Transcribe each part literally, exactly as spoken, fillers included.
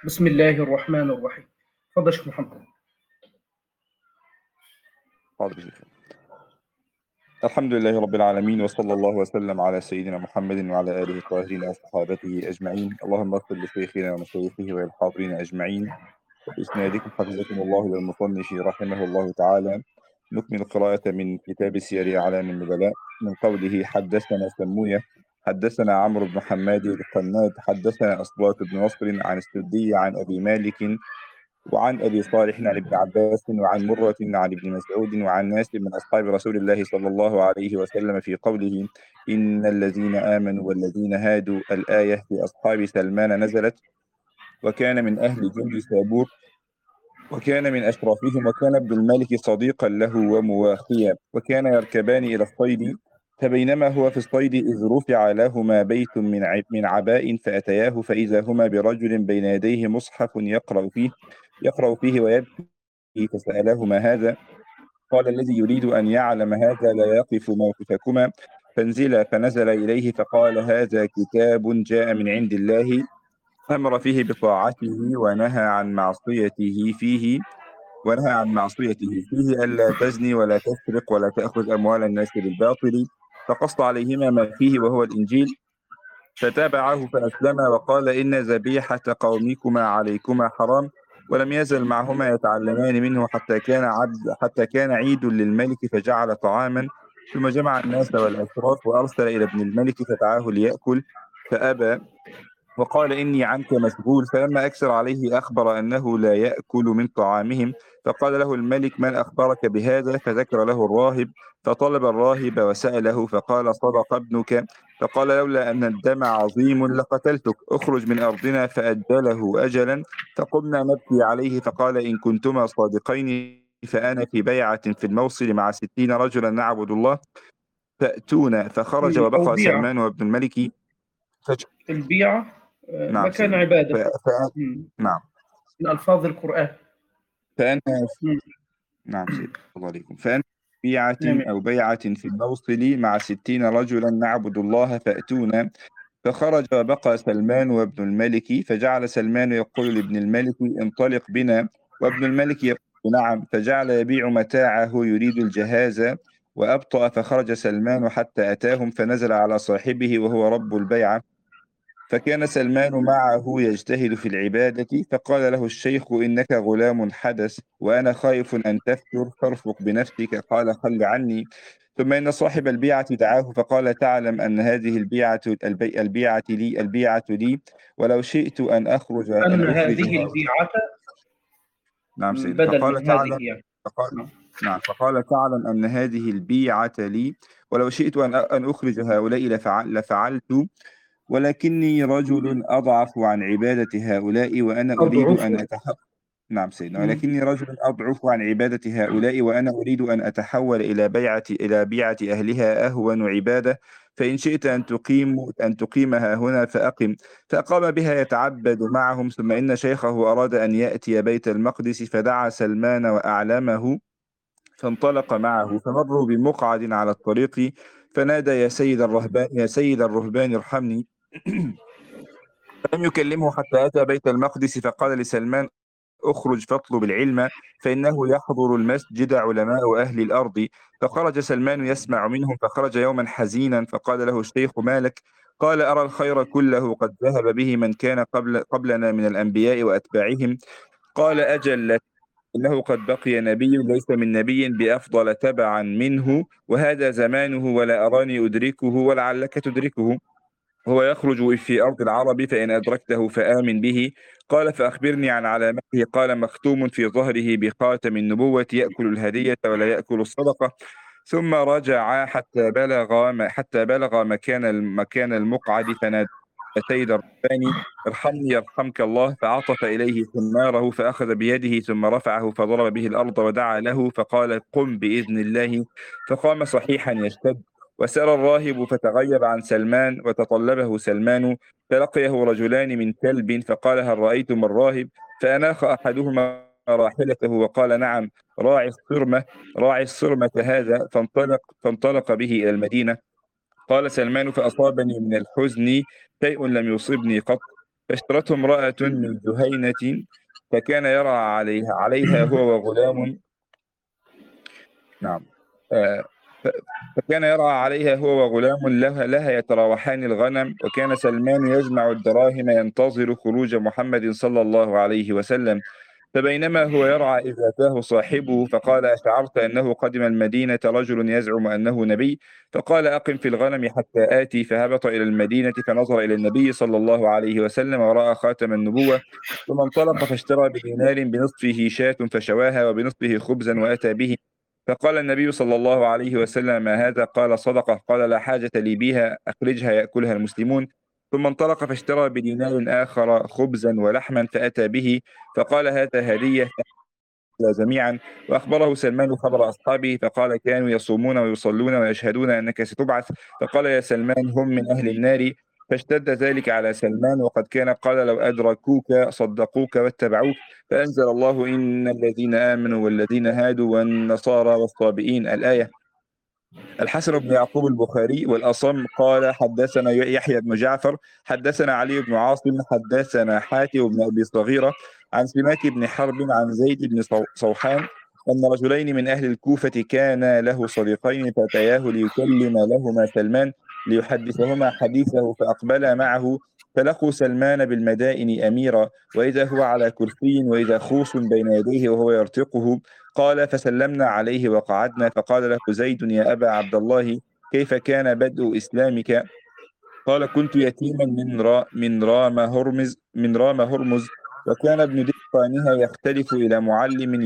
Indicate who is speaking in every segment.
Speaker 1: بسم الله الرحمن الرحيم. تفضل شيخ محمد.
Speaker 2: حاضر يا شيخ. الحمد لله رب العالمين، وصلى الله وسلم على سيدنا محمد وعلى آله الطاهرين وصحابته أجمعين. اللهم اغفر لشيخنا ومشايخه وللحاضرين أجمعين. وبإسنادكم حفظكم الله إلى المصنف رحمه الله تعالى. نكمل القراءة من كتاب سير أعلام النبلاء من قوله: حدثنا سموية حدثنا عمرو بن حماد القناد حدثنا أصبات بن نصر عن السدي عن أبي مالك وعن أبي صالح عن ابن عباس وعن مرة عن ابن مسعود وعن ناس من أصحاب رسول الله صلى الله عليه وسلم في قوله: إن الذين آمنوا والذين هادوا، الآية في أصحاب سلمان نزلت. وكان من أهل جند سابور وكان من أشرافهم، وكان ابن الملك صديقا له ومواخيا، وكان يركبان إلى الصيد. فبينما هو في الصيد إذ رفع لهما بيت من عب من عباء فأتياه، فإذا هما برجل بين يديه مصحف يقرأ فيه يقرأ فيه ويبكي، فسألاه: ما هذا؟ قال: الذي يريد أن يعلم هذا لا يقف موقفكما، فانزلا. فنزل إليه فقال: هذا كتاب جاء من عند الله، أمر فيه بطاعته ونهى عن معصيته فيه ونهى عن معصيته فيه ألا تزني ولا تسرق ولا تأخذ أموال الناس بالباطل، فقص عليهما ما فيه وهو الإنجيل. فتابعه فأسلم، وقال: إن ذبيحة قومكما عليكما حرام. ولم يزل معهما يتعلمان منه حتى كان عبد حتى كان عيد للملك فجعل طعاما، ثم جمع الناس والأشراف وأرسل إلى ابن الملك فدعاه ليأكل فأبى، وقال: إني عنك مشغول. فلما أكثر عليه أخبر أنه لا يأكل من طعامهم. فقال له الملك: من أخبرك بهذا؟ فذكر له الراهب، فطلب الراهب وسأله، فقال: صدق ابنك. فقال: لولا أن الدم عظيم لقتلتك، اخرج من أرضنا. فأجله أجلا، فقمنا نبكي عليه. فقال: إن كنتما صادقين فأنا في بيعة في الموصل مع ستين رجلا نعبد الله، فأتونا. فخرج
Speaker 1: مم. أو
Speaker 2: وبقى
Speaker 1: بيعة.
Speaker 2: سلمان وابن الملك فج...
Speaker 1: البيعة آه،
Speaker 2: نعم
Speaker 1: مكان
Speaker 2: سيدنا. ف...
Speaker 1: عبادة.
Speaker 2: ف...
Speaker 1: مم.
Speaker 2: نعم.
Speaker 1: من ألفاظ القرآن.
Speaker 2: فأنا
Speaker 1: مم.
Speaker 2: نعم سيدي، الله عليكم. فأنا في بيعة
Speaker 1: نعم.
Speaker 2: أو بيعة في الموصل مع ستين رجلا نعبد الله، فأتونا. فخرج وبقى سلمان وابن الملك، فجعل سلمان يقول لابن الملك: انطلق بنا. وابن الملك يقول: نعم. فجعل يبيع متاعه يريد الجهاز، وأبطأ. فخرج سلمان حتى أتاهم، فنزل على صاحبه وهو رب البيعة. فكان سلمان معه يجتهد في العبادة، فقال له الشيخ: إنك غلام حدث، وأنا خائف أن تفتر، فارفق بنفسك. قال: خل عني. ثم إن صاحب البيعة دعاه فقال: تعلم أن هذه البيعة البي البيعة لي البيعة لي ولو شئت أن أخرج
Speaker 1: أن
Speaker 2: أن أخرج
Speaker 1: هذه
Speaker 2: هؤلاء.
Speaker 1: البيعة
Speaker 2: نعم سيدي.
Speaker 1: بدل
Speaker 2: فقال:
Speaker 1: من هذه
Speaker 2: تعلم
Speaker 1: يعني.
Speaker 2: فقال
Speaker 1: نعم.
Speaker 2: نعم فقال: تعلم أن هذه البيعة لي ولو شئت أن أن أخرج هؤلاء لفعل لفعلت، ولكني رجل أضعف عن عبادة هؤلاء وأنا أريد
Speaker 1: أضعف.
Speaker 2: أن أتحول. نعم سيدنا.
Speaker 1: مم.
Speaker 2: ولكني رجل أضعف عن عبادة هؤلاء وأنا أريد أن أتحول إلى بيعة إلى بيعة أهلها أهون عبادة. فإن شئت أن تقيم أن تقيمها هنا فأقم. فأقام بها يتعبد معهم. ثم إن شيخه أراد أن يأتي بيت المقدس، فدعا سلمان وأعلمه، فانطلق معه. فمروا بمقعد على الطريق، فنادى: يا سيد الرهبان يا سيد الرهبان ارحمني. لم يكلمه حتى أتى بيت المقدس، فقال لسلمان: اخرج فاطلب العلم، فإنه يحضر المسجد علماء أهل الأرض. فخرج سلمان يسمع منهم. فخرج يوما حزينا، فقال له الشيخ: ما لك؟ قال: أرى الخير كله قد ذهب به من كان قبل قبلنا من الأنبياء وأتباعهم. قال: أجل، إنه قد بقي نبي ليس من نبي بأفضل تبعا منه، وهذا زمانه، ولا أراني أدركه ولعلك تدركه. هو يخرج في أرض العرب، فإن أدركته فآمن به. قال: فأخبرني عن علامته. قال: مختوم في ظهره بخاتم النبوة، يأكل الهدية ولا يأكل الصدقة. ثم رجع حتى بلغ حتى بلغ مكان مكان المقعد، فنادى: يا سيد الرباني ارحمني يرحمك الله. فعطف إليه حماره فأخذ بيده ثم رفعه فضرب به الأرض ودعا له، فقال: قم بإذن الله. فقام صحيحا يشتد. وسار الراهب فتغيب عن سلمان، وتطلبه سلمان، فلقيه رجلان من كلب، فقال: هل رأيتم الراهب؟ فأناخ أحدهما راحلته وقال: نعم، راعي الصرمة راعي الصرمة هذا. فانطلق فانطلق به إلى المدينة. قال سلمان: فأصابني من الحزن شيء لم يصبني قط. فاشترته امرأة من جهينة، فكان يرعى عليها عليها هو وغلام. نعم. آه، ف- فكان يرعى عليها هو وغلام لها, لها يتراوحان الغنم، وكان سلمان يجمع الدراهم ينتظر خروج محمد صلى الله عليه وسلم. فبينما هو يرعى إذ أتاه صاحبه فقال: أشعرت أنه قدم المدينة رجل يزعم أنه نبي؟ فقال: أقم في الغنم حتى آتي. فهبط إلى المدينة فنظر إلى النبي صلى الله عليه وسلم ورأى خاتم النبوة، ثم انطلق فاشترى بدينار بنصفه شاة فشواها وبنصفه خبزا وأتى به. فقال النبي صلى الله عليه وسلم: ما هذا؟ قال: صدقة. قال: لا حاجة لي بها، أخرجها يأكلها المسلمون. ثم انطلق فاشترى بدينار آخر خبزا ولحما فأتى به، فقال: هذا هدية جميعا. وأخبره سلمان خبر أصحابه، فقال: كانوا يصومون ويصلون ويشهدون أنك ستبعث. فقال: يا سلمان هم من أهل النار. فاشتد ذلك على سلمان، وقد كان قال: لو أدركوك صدقوك واتبعوك. فأنزل الله: إن الذين آمنوا والذين هادوا والنصارى والصابئين، الآية. الحسن بن يعقوب البخاري والأصم قال: حدثنا يحيى بن جعفر حدثنا علي بن عاصم حدثنا حاتم بن أبي صغيرة عن سماك بن حرب عن زيد بن صو- صوحان أن رجلين من أهل الكوفة كانا له صديقين فأتياه ليكلم لهما سلمان ليحدثهما حديثه، فأقبلا معه فلقوا سلمان بالمدائن أميرا، وإذا هو على كرسي وإذا خوص بين يديه وهو يرتقه. قال: فسلمنا عليه وقعدنا، فقال له زيد: يا أبا عبد الله، كيف كان بدء إسلامك؟ قال: كنت يتيما من را من رام هرمز من رام هرمز، وكان ابن دهقانها يختلف إلى معلم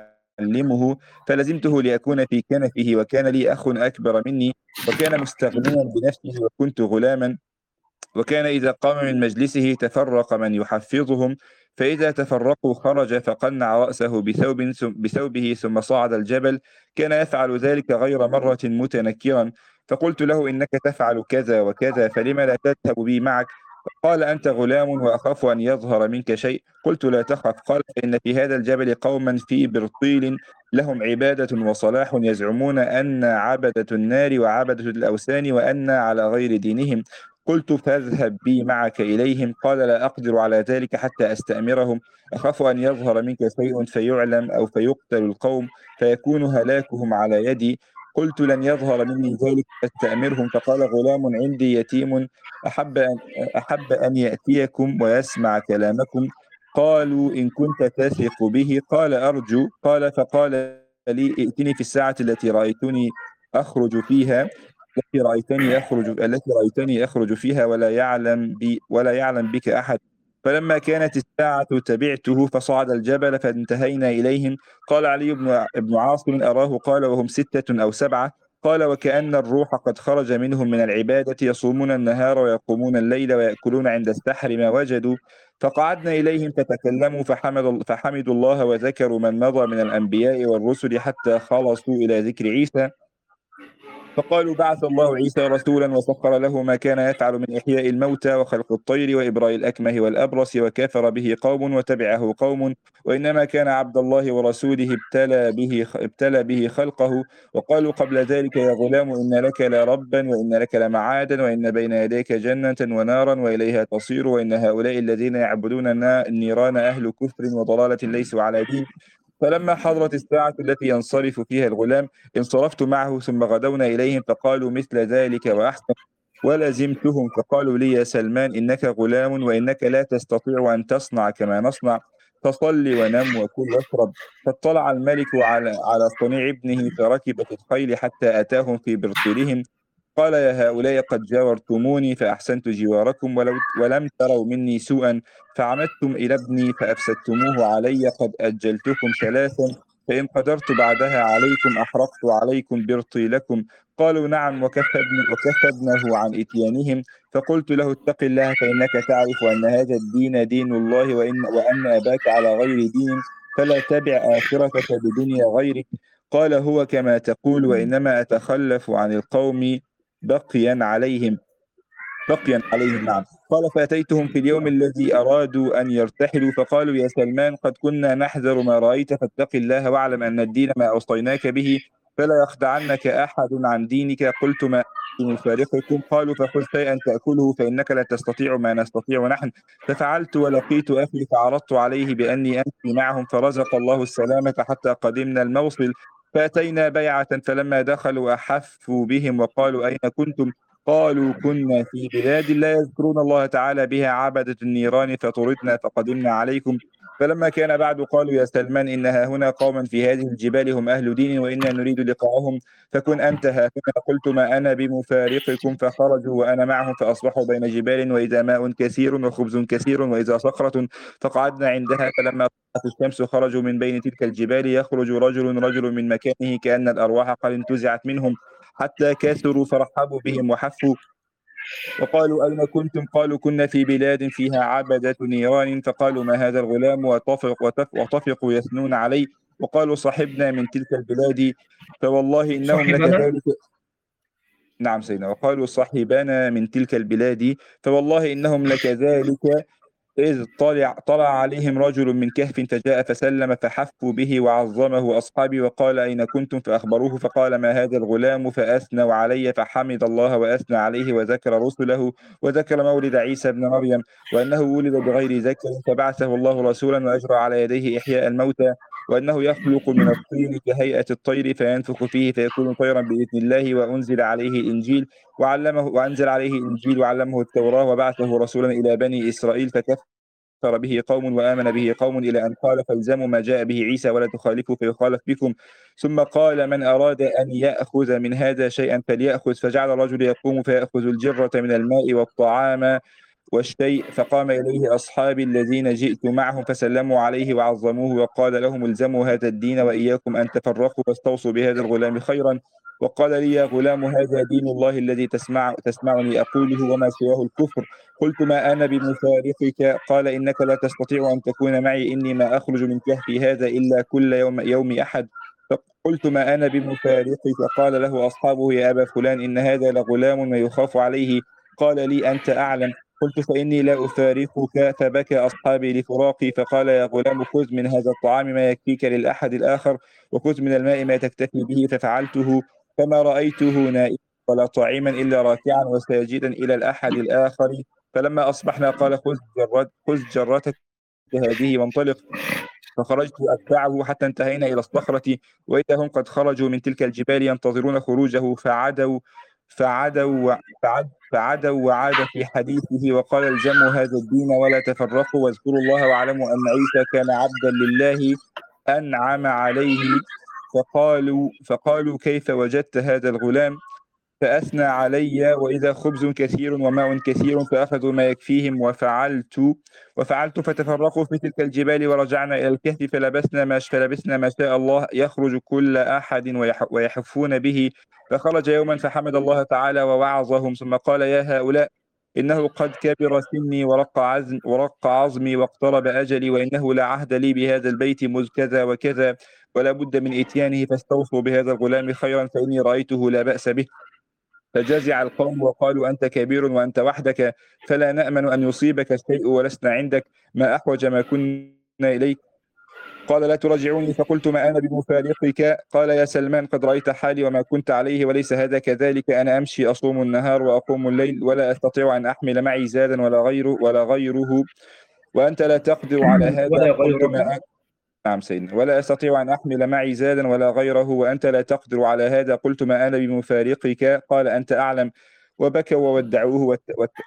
Speaker 2: يعلمه، فلزمته لأكون في كنفه، وكان لي أخ أكبر مني، وكان مستغنيا بنفسه وكنت غلاما، وكان إذا قام من مجلسه تفرق من يحفظهم، فإذا تفرقوا خرج فقنع رأسه بثوب ثم- بثوبه ثم صعد الجبل. كان يفعل ذلك غير مرة متنكرا. فقلت له: إنك تفعل كذا وكذا، فلم لا تذهب بي معك؟ قال: أنت غلام وأخاف أن يظهر منك شيء. قلت: لا تخف. قال: فإن في هذا الجبل قوما في برطيل لهم عبادة وصلاح، يزعمون أن عبدة النار وعبدة الأوثان، وأن على غير دينهم. قلت: فاذهب بي معك إليهم. قال: لا أقدر على ذلك حتى أستأمرهم، أخاف أن يظهر منك شيء فيعلم أو فيقتل القوم فيكون هلاكهم على يدي. قلت: لن يظهر مني ذلك فاستأمرهم. فقال: غلام عندي يتيم أحب أن, أحب أن يأتيكم ويسمع كلامكم. قالوا: إن كنت تثق به. قال: أرجو. قال: فقال لي: ائتني في الساعة التي رأيتني أخرج فيها التي رأيتني أخرج التي رأيتني أخرج فيها ولا يعلم بي ولا يعلم بك أحد. فلما كانت الساعة تبعته فصعد الجبل فانتهينا إليهم. قال علي بن بن عاصم: أراه قال وهم ستة أو سبعة. قال: وكأن الروح قد خرج منهم من العبادة، يصومون النهار ويقومون الليل ويأكلون عند السحر ما وجدوا. فقعدنا إليهم فتكلموا فحمد فحمدوا الله وذكروا من مضى من الأنبياء والرسل حتى خلصوا إلى ذكر عيسى. فقالوا: بعث الله عيسى رسولا وسخر له ما كان يفعل من إحياء الموتى وخلق الطير وإبراء الأكمه والأبرص، وكفر به قوم وتبعه قوم، وإنما كان عبد الله ورسوله ابتلى به ابتلى به خلقه. وقالوا قبل ذلك: يا غلام، إن لك لربا وإن لك لمعادا، وإن بين يديك جنة ونارا وإليها تصير، وإن هؤلاء الذين يعبدون النيران أهل كفر وضلالة ليسوا على دين. فلما حضرت الساعة التي ينصرف فيها الغلام انصرفت معه، ثم غدونا إليهم فقالوا مثل ذلك وأحسن، ولزمتهم فقالوا لي: يا سلمان، إنك غلام وإنك لا تستطيع أن تصنع كما نصنع، فصل ونم وكل واشرب. فاطلع الملك على على صنيع ابنه فركب في الخيل حتى أتاهم في برطيلهم. قال: يا هؤلاء، قد جاورتموني فأحسنت جواركم، ولو ولم تروا مني سوءا، فعمدتم إلى ابني فأفسدتموه علي. قد أجلتكم ثلاثا، فإن قدرت بعدها عليكم أحرقت عليكم برطيلكم. قالوا: نعم. وكف ابن وكف ابنه عن إتيانهم. فقلت له: اتق الله، فإنك تعرف أن هذا الدين دين الله، وإن وأن أباك على غير دين، فلا تبع آخرتك بدنيا غيرك. قال: هو كما تقول، وإنما أتخلف عن القوم بقيا عليهم بقيا عليهم نعم. قال: فأتيتهم في اليوم الذي أرادوا أن يرتحلوا، فقالوا: يا سلمان، قد كنا نحذر ما رأيت، فاتق الله واعلم أن الدين ما أوصيناك به فلا يخدعنك أحد عن دينك. قلت ما نفارقكم؟ قالوا فخذ شيئا تأكله فإنك لا تستطيع ما نستطيع نحن. ففعلت ولقيت أخي فعرضت عليه بأني أمشي معهم، فرزق الله السلامة حتى قدمنا الموصل. فأتينا بيعة، فلما دخلوا أحفوا بهم وقالوا أين كنتم؟ قالوا كنا في بلاد لا يذكرون الله تعالى بها عبدة النيران فطردنا فقدمنا عليكم. فلما كان بعد قالوا يا سلمان إنها هنا قوما في هذه الجبال هم أهل دين وإنا نريد لقاءهم، فكن أنت ها هنا. قلت ما أنا بمفارقكم. فخرجوا وأنا معهم فأصبحوا بين جبال وإذا ماء كثير وخبز كثير وإذا صخرة، فقعدنا عندها. فلما طلعت الشمس خرجوا من بين تلك الجبال، يخرج رجل رجل من مكانه كأن الأرواح قد انتزعت منهم، حتى كثروا فرحبوا بهم وحفوا. وقالوا أين كنتم؟ قالوا كنا في بلاد فيها عبدة نيران. فقالوا ما هذا الغلام؟ وطفق وتف وطفقوا يثنون عليه. وقالوا صحبنا من تلك البلاد فوالله إنهم
Speaker 1: صاحبنا.
Speaker 2: لكذلك. نعم سيدنا. وقالوا صاحبنا من تلك البلاد فوالله إنهم لكذلك، إذ طلع, طلع عليهم رجل من كهف فجاء فسلم فحفوا به وعظمه أصحابي. وقال أين كنتم؟ فأخبروه. فقال ما هذا الغلام؟ فأثنوا علي، فحمد الله وأثنى عليه وذكر رسله وذكر مولد عيسى بن مريم وأنه ولد بغير ذكر فبعثه الله رسولا وأجرى على يديه إحياء الموتى، وأنه يخلق من الطين كهيئة الطير فينفخ فيه فيكون طيرا بإذن الله، وأنزل عليه الإنجيل وعلمه وأنزل عليه الإنجيل وعلمه التوراة، وبعثه رسولا إلى بني إسرائيل فكفر به قوم وآمن به قوم، إلى أن قال فالزموا ما جاء به عيسى ولا تخالفوا فيخالف بكم. ثم قال من أراد أن يأخذ من هذا شيئا فليأخذ. فجعل الرجل يقوم فيأخذ الجرة من الماء والطعام والشيء. فقام إليه أصحابي الذين جئت معهم فسلموا عليه وعظموه، وقال لهم الزموا هذا الدين وإياكم أن تفرقوا واستوصوا بهذا الغلام خيرا. وقال لي يا غلام هذا دين الله الذي تسمع تسمعني أقوله وما سواه الكفر. قلت ما أنا بمفارقك. قال إنك لا تستطيع أن تكون معي، إني ما أخرج من كهفي هذا إلا كل يوم, يوم أحد. فقلت ما أنا بمفارقك. قال له أصحابه يا أبا فلان إن هذا لغلام ويخاف عليه. قال لي أنت أعلم. قلت فإني لا أفارقك. فبكى أصحابي لفراقي. فقال يا غلام خذ من هذا الطعام ما يكفيك للأحد الآخر، وخذ من الماء ما تكتفي به. ففعلته، فما رأيته نائما ولا طعيما إلا راكعا وساجدا إلى الأحد الآخر. فلما أصبحنا قال خذ جرت خذ جرتك هذه وانطلق. فخرجت أتبعه حتى انتهينا إلى الصخرة، وإذا هم قد خرجوا من تلك الجبال ينتظرون خروجه. فعدوا فعدوا فعد فعدوا وعاد في حديثه وقال الزموا هذا الدين ولا تفرقوا واذكروا الله واعلموا أن عيسى كان عبدا لله أنعم عليه. فقالوا فقالوا كيف وجدت هذا الغلام؟ فأثنى علي وإذا خبز كثير وماء كثير، فأخذوا ما يكفيهم. وفعلت وفعلت فتفرقوا في تلك الجبال ورجعنا إلى الكهف فلبسنا ما فلبسنا ما شاء الله، يخرج كل أحد ويحفون به. فخرج يوما فحمد الله تعالى ووعظهم، ثم قال يا هؤلاء إنه قد كبر سني ورق عزم ورق عظمي واقترب أجلي، وإنه لا عهد لي بهذا البيت مذ كذا وكذا، ولا بد من إتيانه، فاستوصوا بهذا الغلام خيرا فإني رأيته لا بأس به. فجزع القوم وقالوا أنت كبير وأنت وحدك، فلا نأمن أن يصيبك شيء ولسنا عندك، ما أحوج ما كنا إليك. قال لا تراجعوني. فقلت ما أنا بمفارقك. قال يا سلمان قد رأيت حالي وما كنت عليه وليس هذا كذلك. أنا أمشي أصوم النهار وأقوم الليل ولا أستطيع أن أحمل معي زادا ولا غيره ولا غيره وأنت لا تقدر على هذا.
Speaker 1: ولا
Speaker 2: قلت ما
Speaker 1: غيره.
Speaker 2: أنا نعم سيدنا. ولا أستطيع أن أحمل معي زادا ولا غيره وأنت لا تقدر على هذا. قلت ما أنا بمفارقك. قال أنت أعلم. وبكوا وودعوه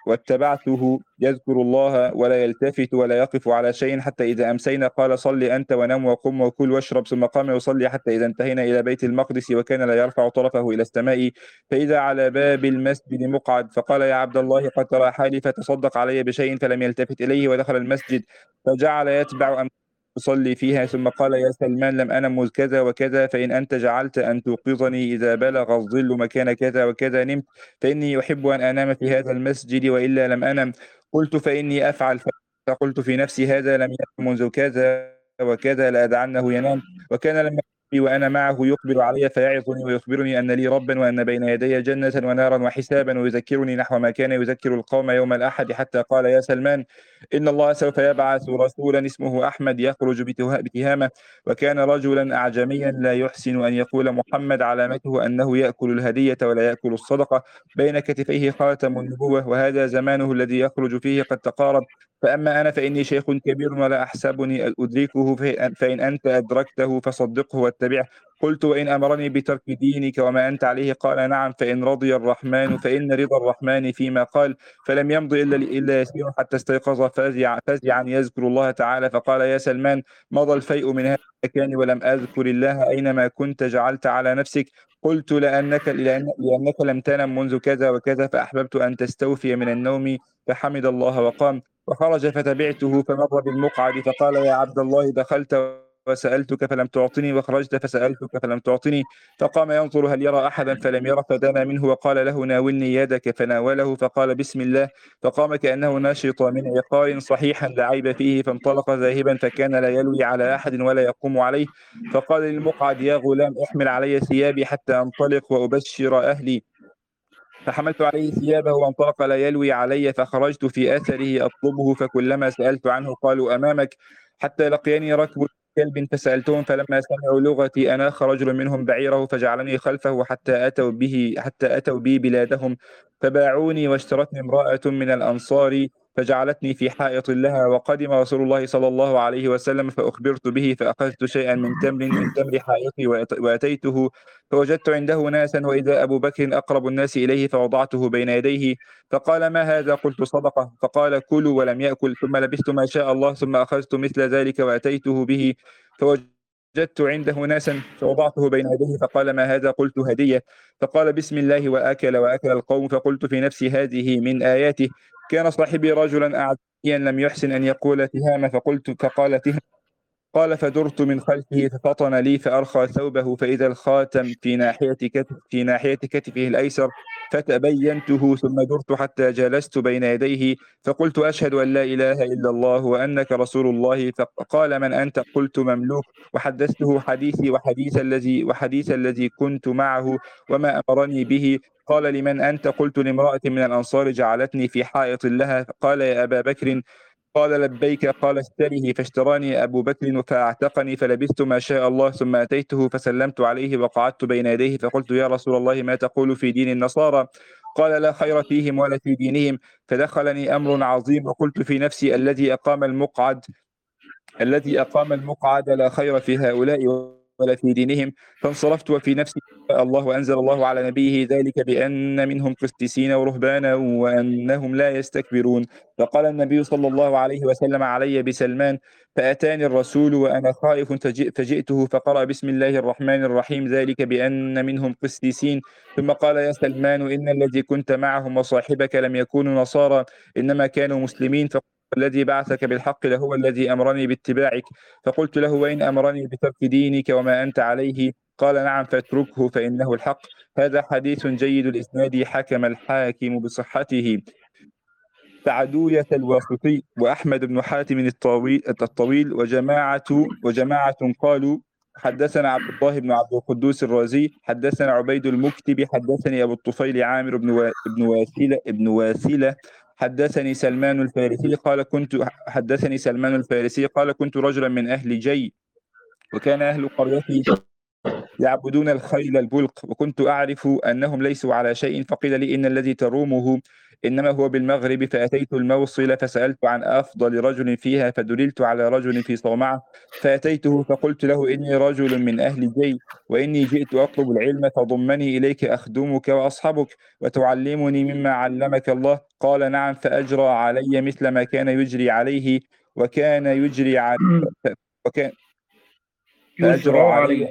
Speaker 2: واتبعته يذكر الله ولا يلتفت ولا يقف على شيء حتى إذا أمسينا قال صل أنت ونم وقم وكل واشرب. ثم قام يصلي حتى إذا انتهينا إلى بيت المقدس وكان لا يرفع طرفه إلى السماء، فإذا على باب المسجد مقعد. فقال يا عبد الله قد ترى حالي فتصدق علي بشيء، فلم يلتفت إليه ودخل المسجد فجعل يتبع أم أصلي فيها. ثم قال يا سلمان لم أنم مذ كذا وكذا، فإن أنت جعلت أن توقظني إذا بلغ الظل مكان كذا وكذا نمت، فإني أحب أن أنام في هذا المسجد وإلا لم أنم. قلت فإني أفعل. فقلت في نفسي هذا لم ينم منذ كذا وكذا لأدعنه ينام. وكان لما وأنا معه يقبل علي فيعظني ويخبرني أن لي ربا وأن بين يدي جنة ونارا وحسابا، ويذكرني نحو ما كان يذكر القوم يوم الأحد، حتى قال: يا سلمان، إن الله سوف يبعث رسولا اسمه أحمد يخرج بتهامة، وكان رجلا أعجميا لا يحسن أن يقول محمد، علامته أنه يأكل الهدية ولا يأكل الصدقة، بين كتفيه خاتم النبوة، وهذا زمانه الذي يخرج فيه قد تقارب. فأما أنا فإني شيخ كبير ولا أحسبني أدركه، فإن أنت أدركته فصدقه واتبعه. قلت: وإن أمرني بترك دينك وما أنت عليه؟ قال: نعم، فإن رضي الرحمن فإن رضا الرحمن فيما قال. فلم يمض إلا إلا يسير حتى استيقظ فزع فزعا يذكر الله تعالى، فقال: يا سلمان، مضى الفيء من هذا المكان ولم أذكر الله أينما كنت جعلت على نفسك. قلت: لأنك, لأن لأنك لم تنم منذ كذا وكذا، فأحببت أن تستوفي من النوم. فحمد الله وقام، وخرج فتبعته، فمر بالمقعد فقال: يا عبد الله، دخلت وسألتك فلم تعطني، وخرجت فسألتك فلم تعطني. فقام ينظر هل يرى أحدا فلم ير، فدنا منه وقال له: ناولني يدك. فناوله فقال: بسم الله. فقام كأنه نشط من عقار صحيحا لا عيب فيه، فانطلق ذاهبا، فكان لا يلوي على أحد ولا يقوم عليه. فقال للمقعد: يا غلام، احمل علي ثيابي حتى أنطلق وأبشر أهلي. فحملت عليه ثيابه وانطلق لا يلوي علي، فخرجت في أثره أطلبه، فكلما سألت عنه قالوا: أمامك. حتى لقيني ركب كلب فسألتهم، فلما سمعوا لغتي أناخ رجل منهم بعيره فجعلني خلفه حتى أتوا به حتى أتوا بي بلادهم، فباعوني، واشترتني امرأة من الأنصار فجعلتني في حائط لها. وقدم رسول الله صلى الله عليه وسلم فأخبرت به، فأخذت شيئا من تمر من تمر حائطي وأتيته، فوجدت عنده ناسا، وإذا أبو بكر أقرب الناس إليه، فوضعته بين يديه. فقال: ما هذا؟ قلت: صدقة. فقال: كلوا، ولم يأكل. ثم لبثت ما شاء الله، ثم أخذت مثل ذلك وأتيته به، فوجدت عنده ناسا، فوضعته بين يديه. فقال: ما هذا؟ قلت: هدية. فقال: بسم الله. وأكل وأكل القوم. فقلت في نفسي: هذه من آياته. كان صاحبي رجلا أعجميا لم يحسن أن يقول تهامة، فقلت فقال: تهامة. قال: فدرت من خلفه ففطن لي، فأرخى ثوبه، فإذا الخاتم في ناحية كتف في ناحية كتفه الأيسر، فتبينته، ثم درت حتى جلست بين يديه، فقلت: أشهد أن لا إله إلا الله وأنك رسول الله. فقال: من أنت؟ قلت: مملوك. وحدثته حديثي وحديث الذي وحديث الذي كنت معه وما أمرني به. قال: لمن أنت؟ قلت: لامرأة من الأنصار جعلتني في حائط لها. قال: يا أبا بكر. قال: لبيك. قال: اشتره. فاشتراني أبو بكر فأعتقني، فلبثت ما شاء الله، ثم أتيته فسلمت عليه وقعدت بين يديه، فقلت: يا رسول الله، ما تقول في دين النصارى؟ قال: لا خير فيهم ولا في دينهم. فدخلني أمر عظيم، وقلت في نفسي: الذي أقام المقعد الذي أقام المقعد لا خير في هؤلاء ولا في دينهم. فانصرفت وفي نفسي: الله. وأنزل الله على نبيه ذلك بأن منهم قسيسين ورهبانا وأنهم لا يستكبرون. فقال النبي صلى الله عليه وسلم: علي بسلمان. فأتاني الرسول وأنا خائف فجئته، فقرأ: بسم الله الرحمن الرحيم، ذلك بأن منهم قسيسين. ثم قال: يا سلمان، إن الذي كنت معهم وصاحبك لم يكونوا نصارى، إنما كانوا مسلمين. الذي بعثك بالحق لهو الذي أمرني باتباعك. فقلت له: وإن أمرني بترك دينك وما أنت عليه؟ قال: نعم، فاتركه فإنه الحق. هذا حديث جيد الإسناد، حكم الحاكم بصحته. سعدوية الواسطي وأحمد بن حاتم الطويل, الطويل وجماعة وجماعة قالوا: حدثنا عبد الله بن عبد القدوس الرازي، حدثنا عبيد المكتب، حدثني أبو الطفيل عامر بن و... بن واسلة ابن واسلة حدثني سلمان الفارسي قال كنت حدثني سلمان الفارسي قال كنت رجلا من أهل جي، وكان أهل قريتي يعبدون الخيل البلق، وكنت أعرف أنهم ليسوا على شيء. فقيل لي: إن الذي ترومه إنما هو بالمغرب. فأتيت الموصل فسألت عن أفضل رجل فيها، فدللت على رجل في صومعة، فأتيته فقلت له: إني رجل من أهل جي، وإني جئت أطلب العلم، فضمني إليك أخدمك وأصحبك وتعلمني مما علمك الله. قال: نعم. فأجرى علي مثل ما كان يجري عليه، وكان يجري علي وكان فأجرى علي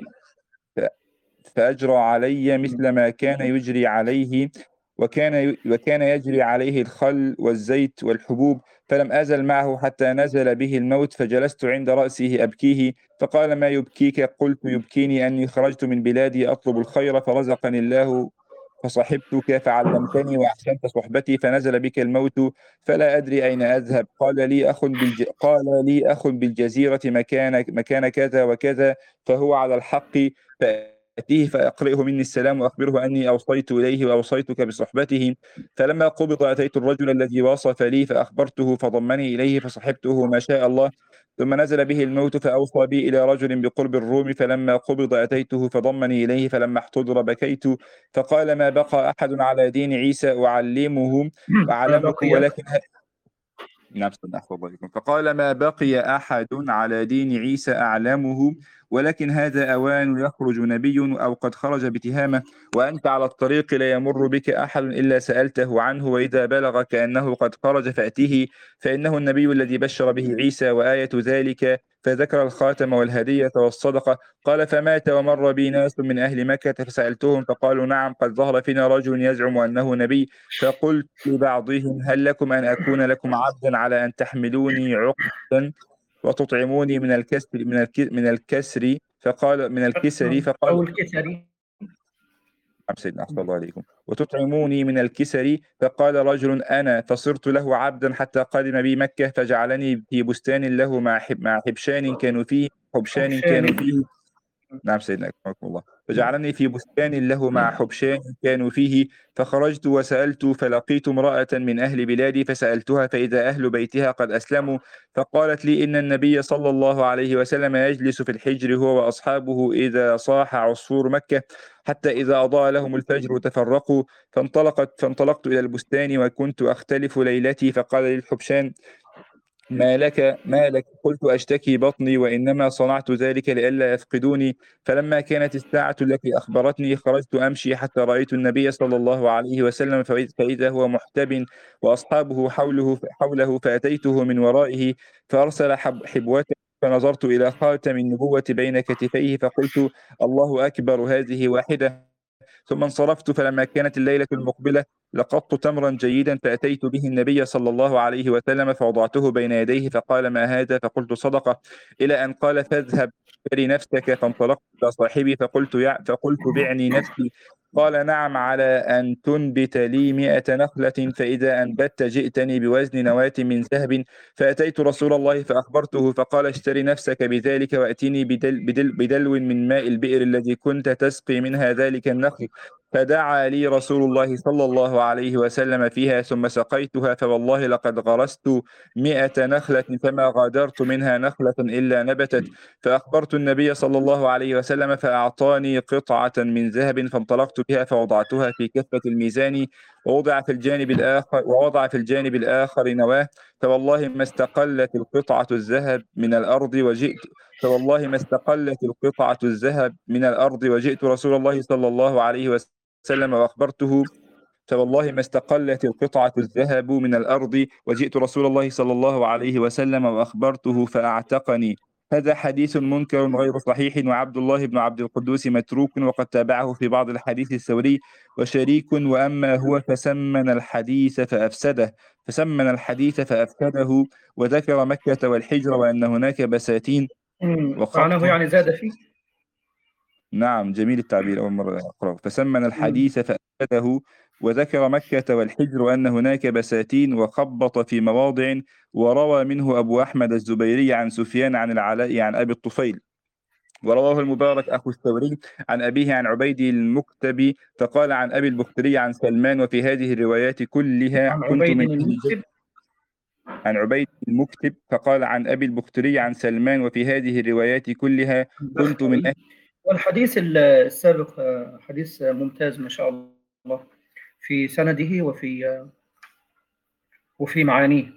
Speaker 2: فأجرى علي مثل ما كان يجري عليه، وكان وكان يجري عليه الخل والزيت والحبوب. فلم أزل معه حتى نزل به الموت، فجلست عند رأسه أبكيه، فقال: ما يبكيك؟ قلت: يبكيني أني خرجت من بلادي أطلب الخير فرزقني الله فصحبتك فعلمتني وأحسنت صحبتي فنزل بك الموت فلا أدري أين أذهب. قال لي أخ بالج... قال لي أخ بالجزيرة مكان مكان كذا وكذا فهو على الحق، فأتيه فأقرئه مني السلام وأخبره أني أوصيت إليه وأوصيتك بصحبته. فلما قبض أتيت الرجل الذي وصف لي فأخبرته فضمني إليه فصحبته ما شاء الله. ثم نزل به الموت فأوصى بي إلى رجل بقرب الروم، فلما قبض أتيته فضمني إليه، فلما احتضر بكيت. فقال ما بقى أحد على دين عيسى أعلمه
Speaker 1: ما
Speaker 2: أعلمه
Speaker 1: بقي
Speaker 2: ولكن نعم بكم. فقال ما بقي أحد على دين عيسى أعلمه ولكن هذا أوان يخرج نبي أو قد خرج بتهامة، وأنت على الطريق لا يمر بك أحد إلا سألته عنه، وإذا بلغ كأنه قد خرج فأتيه، فإنه النبي الذي بشر به عيسى وآية ذلك. فذكر الخاتم والهدية والصدقة. قال فمات ومر بي ناس من أهل مكة فسألتهم فقالوا نعم قد ظهر فينا رجل يزعم أنه نبي. فقلت لبعضهم هل لكم أن أكون لكم عبدا على أن تحملوني عقدا وتطعموني من الكسر من الك- من الكسر فقال من الكسر فقال
Speaker 1: أو الكسري.
Speaker 2: نعم سيدنا أحسن الله عليكم. وتطعموني من الكسر فقال رجل أنا، فصرت له عبدا حتى قدم بي مكة فجعلني في بستان له مع حب مع حبشان كانوا فيه حبشان كانوا
Speaker 1: حبشان.
Speaker 2: فيه نعم سيدنا أكرمكم الله. فجعلني في بستان له مع حبشان كانوا فيه، فخرجت وسألت فلقيت امرأة من أهل بلادي فسألتها فإذا أهل بيتها قد أسلموا، فقالت لي إن النبي صلى الله عليه وسلم يجلس في الحجر هو وأصحابه إذا صاح عصفور مكة حتى إذا أضاء لهم الفجر تفرقوا. فانطلقت فانطلقت إلى البستان وكنت أختلف ليلتي، فقال لي الحبشان ما لك ما لك؟ قلت أشتكي بطني وإنما صنعت ذلك لئلا يفقدوني. فلما كانت الساعة التي أخبرتني خرجت أمشي حتى رأيت النبي صلى الله عليه وسلم فإذا هو محتب وأصحابه حوله حوله فأتيته من ورائه فأرسل حب حبوته، فنظرت إلى خاتم النبوة بين كتفيه فقلت الله أكبر هذه واحدة. ثم انصرفت. فلما كانت الليلة المقبلة لقطت تمرا جيدا فأتيت به النبي صلى الله عليه وسلم فوضعته بين يديه فقال ما هذا؟ فقلت صدقة، إلى أن قال فاذهب اشتري نفسك. فانطلقت إلى صاحبي فقلت يع... فقلت بعني نفسي. قال نعم على أن تنبت لي مئة نخلة، فإذا أنبت جئتني بوزن نواة من ذهب. فأتيت رسول الله فأخبرته فقال اشتري نفسك بذلك وأتيني بدل بدل بدلو من ماء البئر الذي كنت تسقي منها ذلك النخل. فدعا لي رسول الله صلى الله عليه وسلم فيها ثم سقيتها، فوالله لقد غرست مئة نخلة فما غادرت منها نخلة إلا نبتت. فأخبرت النبي صلى الله عليه وسلم فأعطاني قطعة من ذهب فانطلقت بها فوضعتها في كفة الميزان ووضع في الجانب الآخر ووضع في الجانب الآخر نواة. فوالله ما استقلت القطعة الذهب من الأرض وجئت فوالله ما استقلت القطعة الذهب من الأرض وجئت رسول الله صلى الله عليه وسلم وأخبرته فوالله ما استقلت القطعة الذهب من الأرض وجئت رسول الله صلى الله عليه وسلم وأخبرته فأعتقني. هذا حديث منكر غير صحيح، وعبد الله بن عبد القدوس متروك وقد تابعه في بعض الحديث الثوري وشريك، وأما هو فسمن الحديث فأفسده فسمن الحديث فأفسده وذكر مكة والحجر وأن هناك بساتين
Speaker 1: معناه
Speaker 2: وخط.
Speaker 1: يعني زاد فيه.
Speaker 2: نعم جميل التعبير، أول مرة أقرأه. فسمن الحديث فأفسده وذكر مكة والحجر وأن هناك بساتين وخبط في مواضع. وروى منه أبو أحمد الزبيري عن سفيان عن العلاء عن أبي الطفيل. ورواه المبارك أخو الثوري عن أبيه عن عبيد المكتبي فقال عن أبي البختري عن سلمان وفي هذه الروايات كلها
Speaker 1: عن
Speaker 2: كنت
Speaker 1: عبيد
Speaker 2: من
Speaker 1: المكتب.
Speaker 2: عن عبيد المكتب فقال عن أبي البختري عن سلمان وفي هذه الروايات كلها كنت من أهل.
Speaker 1: والحديث السابق حديث ممتاز ما شاء الله في سنده وفي وفي معانيه.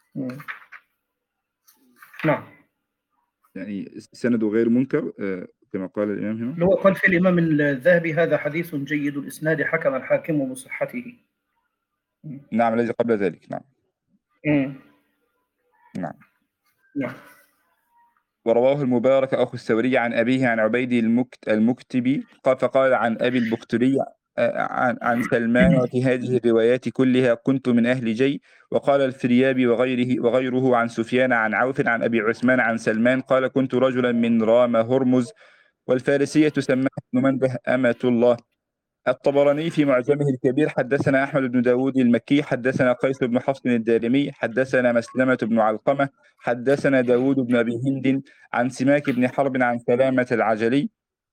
Speaker 1: نعم
Speaker 2: يعني سنده غير منكر كما قال الإمام هنا.
Speaker 1: اللي هو قال في الإمام الذهبي هذا حديث جيد الإسناد حكم الحاكم بصحته.
Speaker 2: نعم الذي قبل ذلك. نعم
Speaker 1: مم.
Speaker 2: نعم
Speaker 1: نعم.
Speaker 2: ورواه المبارك أخو الثوري عن أبيه عن عبيد المكت المكتبي فقال عن أبي البختري عن عن سلمان وفي هذه الروايات كلها كنت من أهل جي. وقال الفريابي وغيره وغيره عن سفيان عن عوف عن أبي عثمان عن سلمان قال كنت رجلا من رام هرمز والفارسية سماها ابن منده أمة الله. الطبراني في معجمه الكبير حدثنا أحمد بن داود المكي حدثنا قيس بن حفص الدارمي حدثنا مسلمة بن علقمة حدثنا داود بن أبي هند عن سماك بن حرب عن سلامة العجلي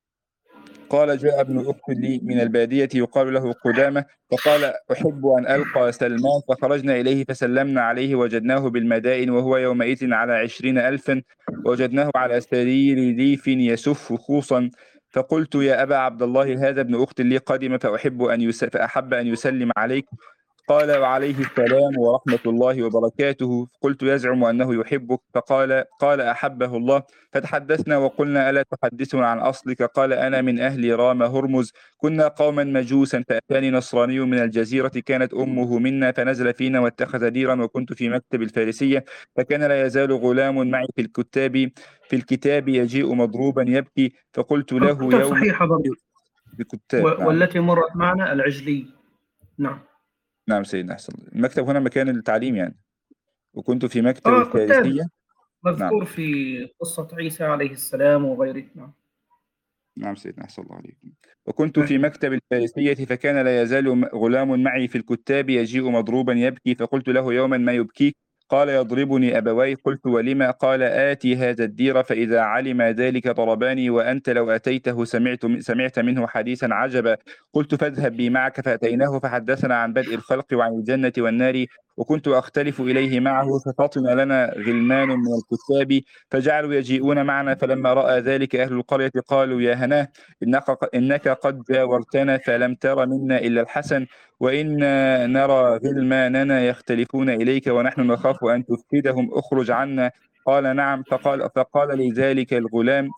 Speaker 2: قال جاء ابن أخت لي من البادية يقال له قدامة فقال أحب أن ألقى سلمان فخرجنا إليه فسلمنا عليه وجدناه بالمدائن وهو يومئذ على عشرين ألفا وجدناه على سرير ليف يسف خوصا فقلت يا أبا عبد الله هذا ابن أخت لي قدم فأحب أن يس... فأحب أن يسلم عليك قال وعليه السلام ورحمة الله وبركاته قلت يزعم أنه يحبك فقال قال أحبه الله فتحدثنا وقلنا ألا تحدثنا عن أصلك قال أنا من أهل رام هرمز كنا قوما مجوسا فأتاني نصراني من الجزيرة كانت أمه منا فنزل فينا واتخذ ديرا وكنت في مكتب الفارسية فكان لا يزال غلام معي في الكتاب في الكتاب يجيء مضروبا يبكي فقلت له
Speaker 1: الكتب
Speaker 2: يوم
Speaker 1: صحيحة برضه.
Speaker 2: بكتاب
Speaker 1: و-
Speaker 2: نعم
Speaker 1: والتي مرت معنا العجلي. نعم.
Speaker 2: نعم سيدنا أحسن المكتب هنا مكان التعليم يعني وكنت في مكتب
Speaker 1: آه كتاب
Speaker 2: الفارسية نعم
Speaker 1: مذكور في قصة عيسى عليه السلام وغيره. نعم.
Speaker 2: نعم سيدنا أحسن الله عليكم وكنت في مكتب الفارسية فكان لا يزال غلام معي في الكتاب يجيء مضروبا يبكي فقلت له يوما ما يبكيك قال يضربني أبوي قلت ولما قال آتي هذا الدير فإذا علم ذلك ضرباني وأنت لو أتيته سمعت سمعت منه حديثا عجبا قلت فاذهب بي معك فأتيناه فحدثنا عن بدء الخلق وعن الجنة والنار وكنت أختلف إليه معه ففطن لنا غلمان من الكتاب فجعلوا يجيئون معنا فلما رأى ذلك أهل القرية قالوا يا هناه إنك, إنك قد جاورتنا فلم تر منا إلا الحسن وإنا نرى غلماننا يختلفون إليك ونحن نخاف أن تفسدهم اخرج عنا قال نعم فقال, فقال لذلك الغلام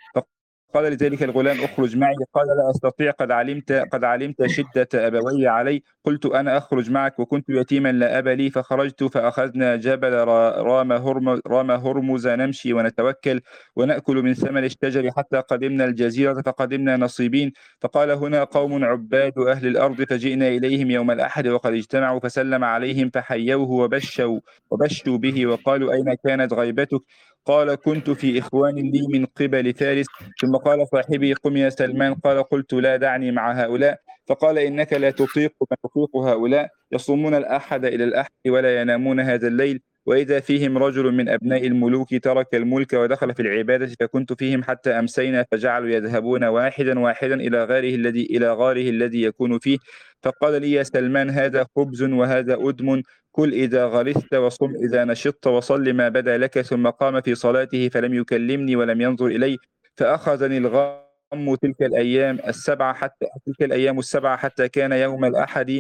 Speaker 2: قال لذلك الغلام اخرج معي قال لا أستطيع قد علمت قد علمت شدة أبوي علي قلت أنا أخرج معك وكنت يتيما لا أب لي فخرجت فأخذنا جبل رام هرمز, رام هرمز نمشي ونتوكل ونأكل من ثمر الشجر حتى قدمنا الجزيرة فقدمنا نصيبين فقال هنا قوم عباد أهل الأرض فجئنا إليهم يوم الأحد وقد اجتمعوا فسلم عليهم فحيوه وبشوا وبشوا به وقالوا أين كانت غيبتك قال كنت في إخوان لي من قبل فارس ثم قال صاحبي قم يا سلمان قال قلت لا دعني مع هؤلاء فقال إنك لا تطيق ما يطيق هؤلاء يصومون الأحد إلى الأحد ولا ينامون هذا الليل وإذا فيهم رجل من أبناء الملوك ترك الملك ودخل في العبادة فكنت فيهم حتى أمسينا فجعلوا يذهبون واحدا واحدا إلى غاره الذي إلى غاره الذي يكون فيه فقال لي يا سلمان هذا خبز وهذا أدم كل إذا غرست وصم إذا نشطت وصل ما بدا لك ثم قام في صلاته فلم يكلمني ولم ينظر إلي فأخذني الغم تلك الأيام السبعة حتى تلك الأيام السبعة حتى كان يوم الأحد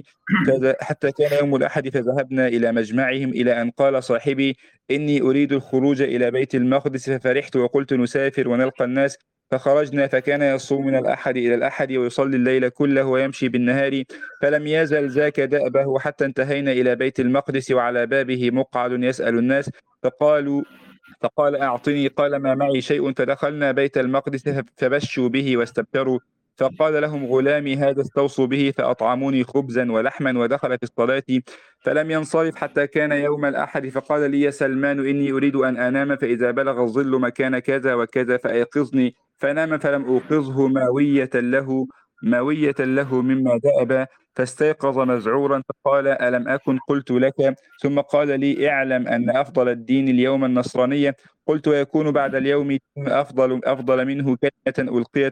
Speaker 2: حتى كان يوم الأحد فذهبنا إلى مجمعهم إلى أن قال صاحبي إني أريد الخروج إلى بيت المقدس ففرحت وقلت نسافر ونلقى الناس فخرجنا فكان يصوم من الأحد إلى الأحد ويصلي الليل كله ويمشي بالنهار فلم يزل ذاك دأبه حتى انتهينا إلى بيت المقدس وعلى بابه مقعد يسأل الناس فقالوا فقال أعطني قال ما معي شيء فدخلنا بيت المقدس فبشوا به واستبشروا فقال لهم غلامي هذا استوصوا به فأطعموني خبزا ولحما ودخل في الصلاة فلم ينصرف حتى كان يوم الأحد فقال لي يا سلمان إني أريد أن أنام فإذا بلغ الظل مكان كذا وكذا فأيقظني فنام فلم أوقظه ماوية له ماوية له مما دأب فاستيقظ مذعورا فقال ألم أكن قلت لك ثم قال لي اعلم أن أفضل الدين اليوم النصرانية قلت ويكون بعد اليوم دين أفضل أفضل منه كلمة ألقيت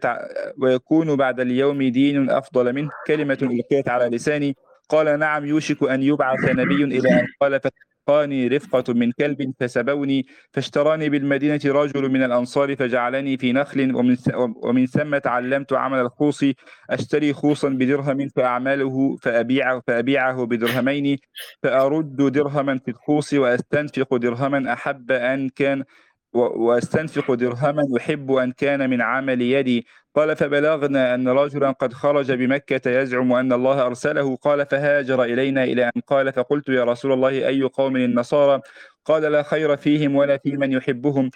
Speaker 2: ويكون بعد اليوم دين أفضل منه كلمة ألقيت على لساني قال نعم يوشك أن يبعث نبي إلى أن قال فسقاني رفقة من كلب فسبوني فاشتراني بالمدينة رجل من الأنصار فجعلني في نخل ومن, ومن ثم تعلمت عمل الخوص أشتري خوصا بدرهم فأعمله فأبيعه, فأبيعه بدرهمين فأرد درهما في الخوص وأستنفق درهما أحب أن كان وأستنفق درهما أحب أن كان من عمل يدي قال فبلغنا أن رجلا قد خرج بمكة يزعم أن الله أرسله قال فهاجر إلينا إلى أن قال فقلت يا رسول الله أي قوم النصارى قال لا خير فيهم ولا في من يحبهم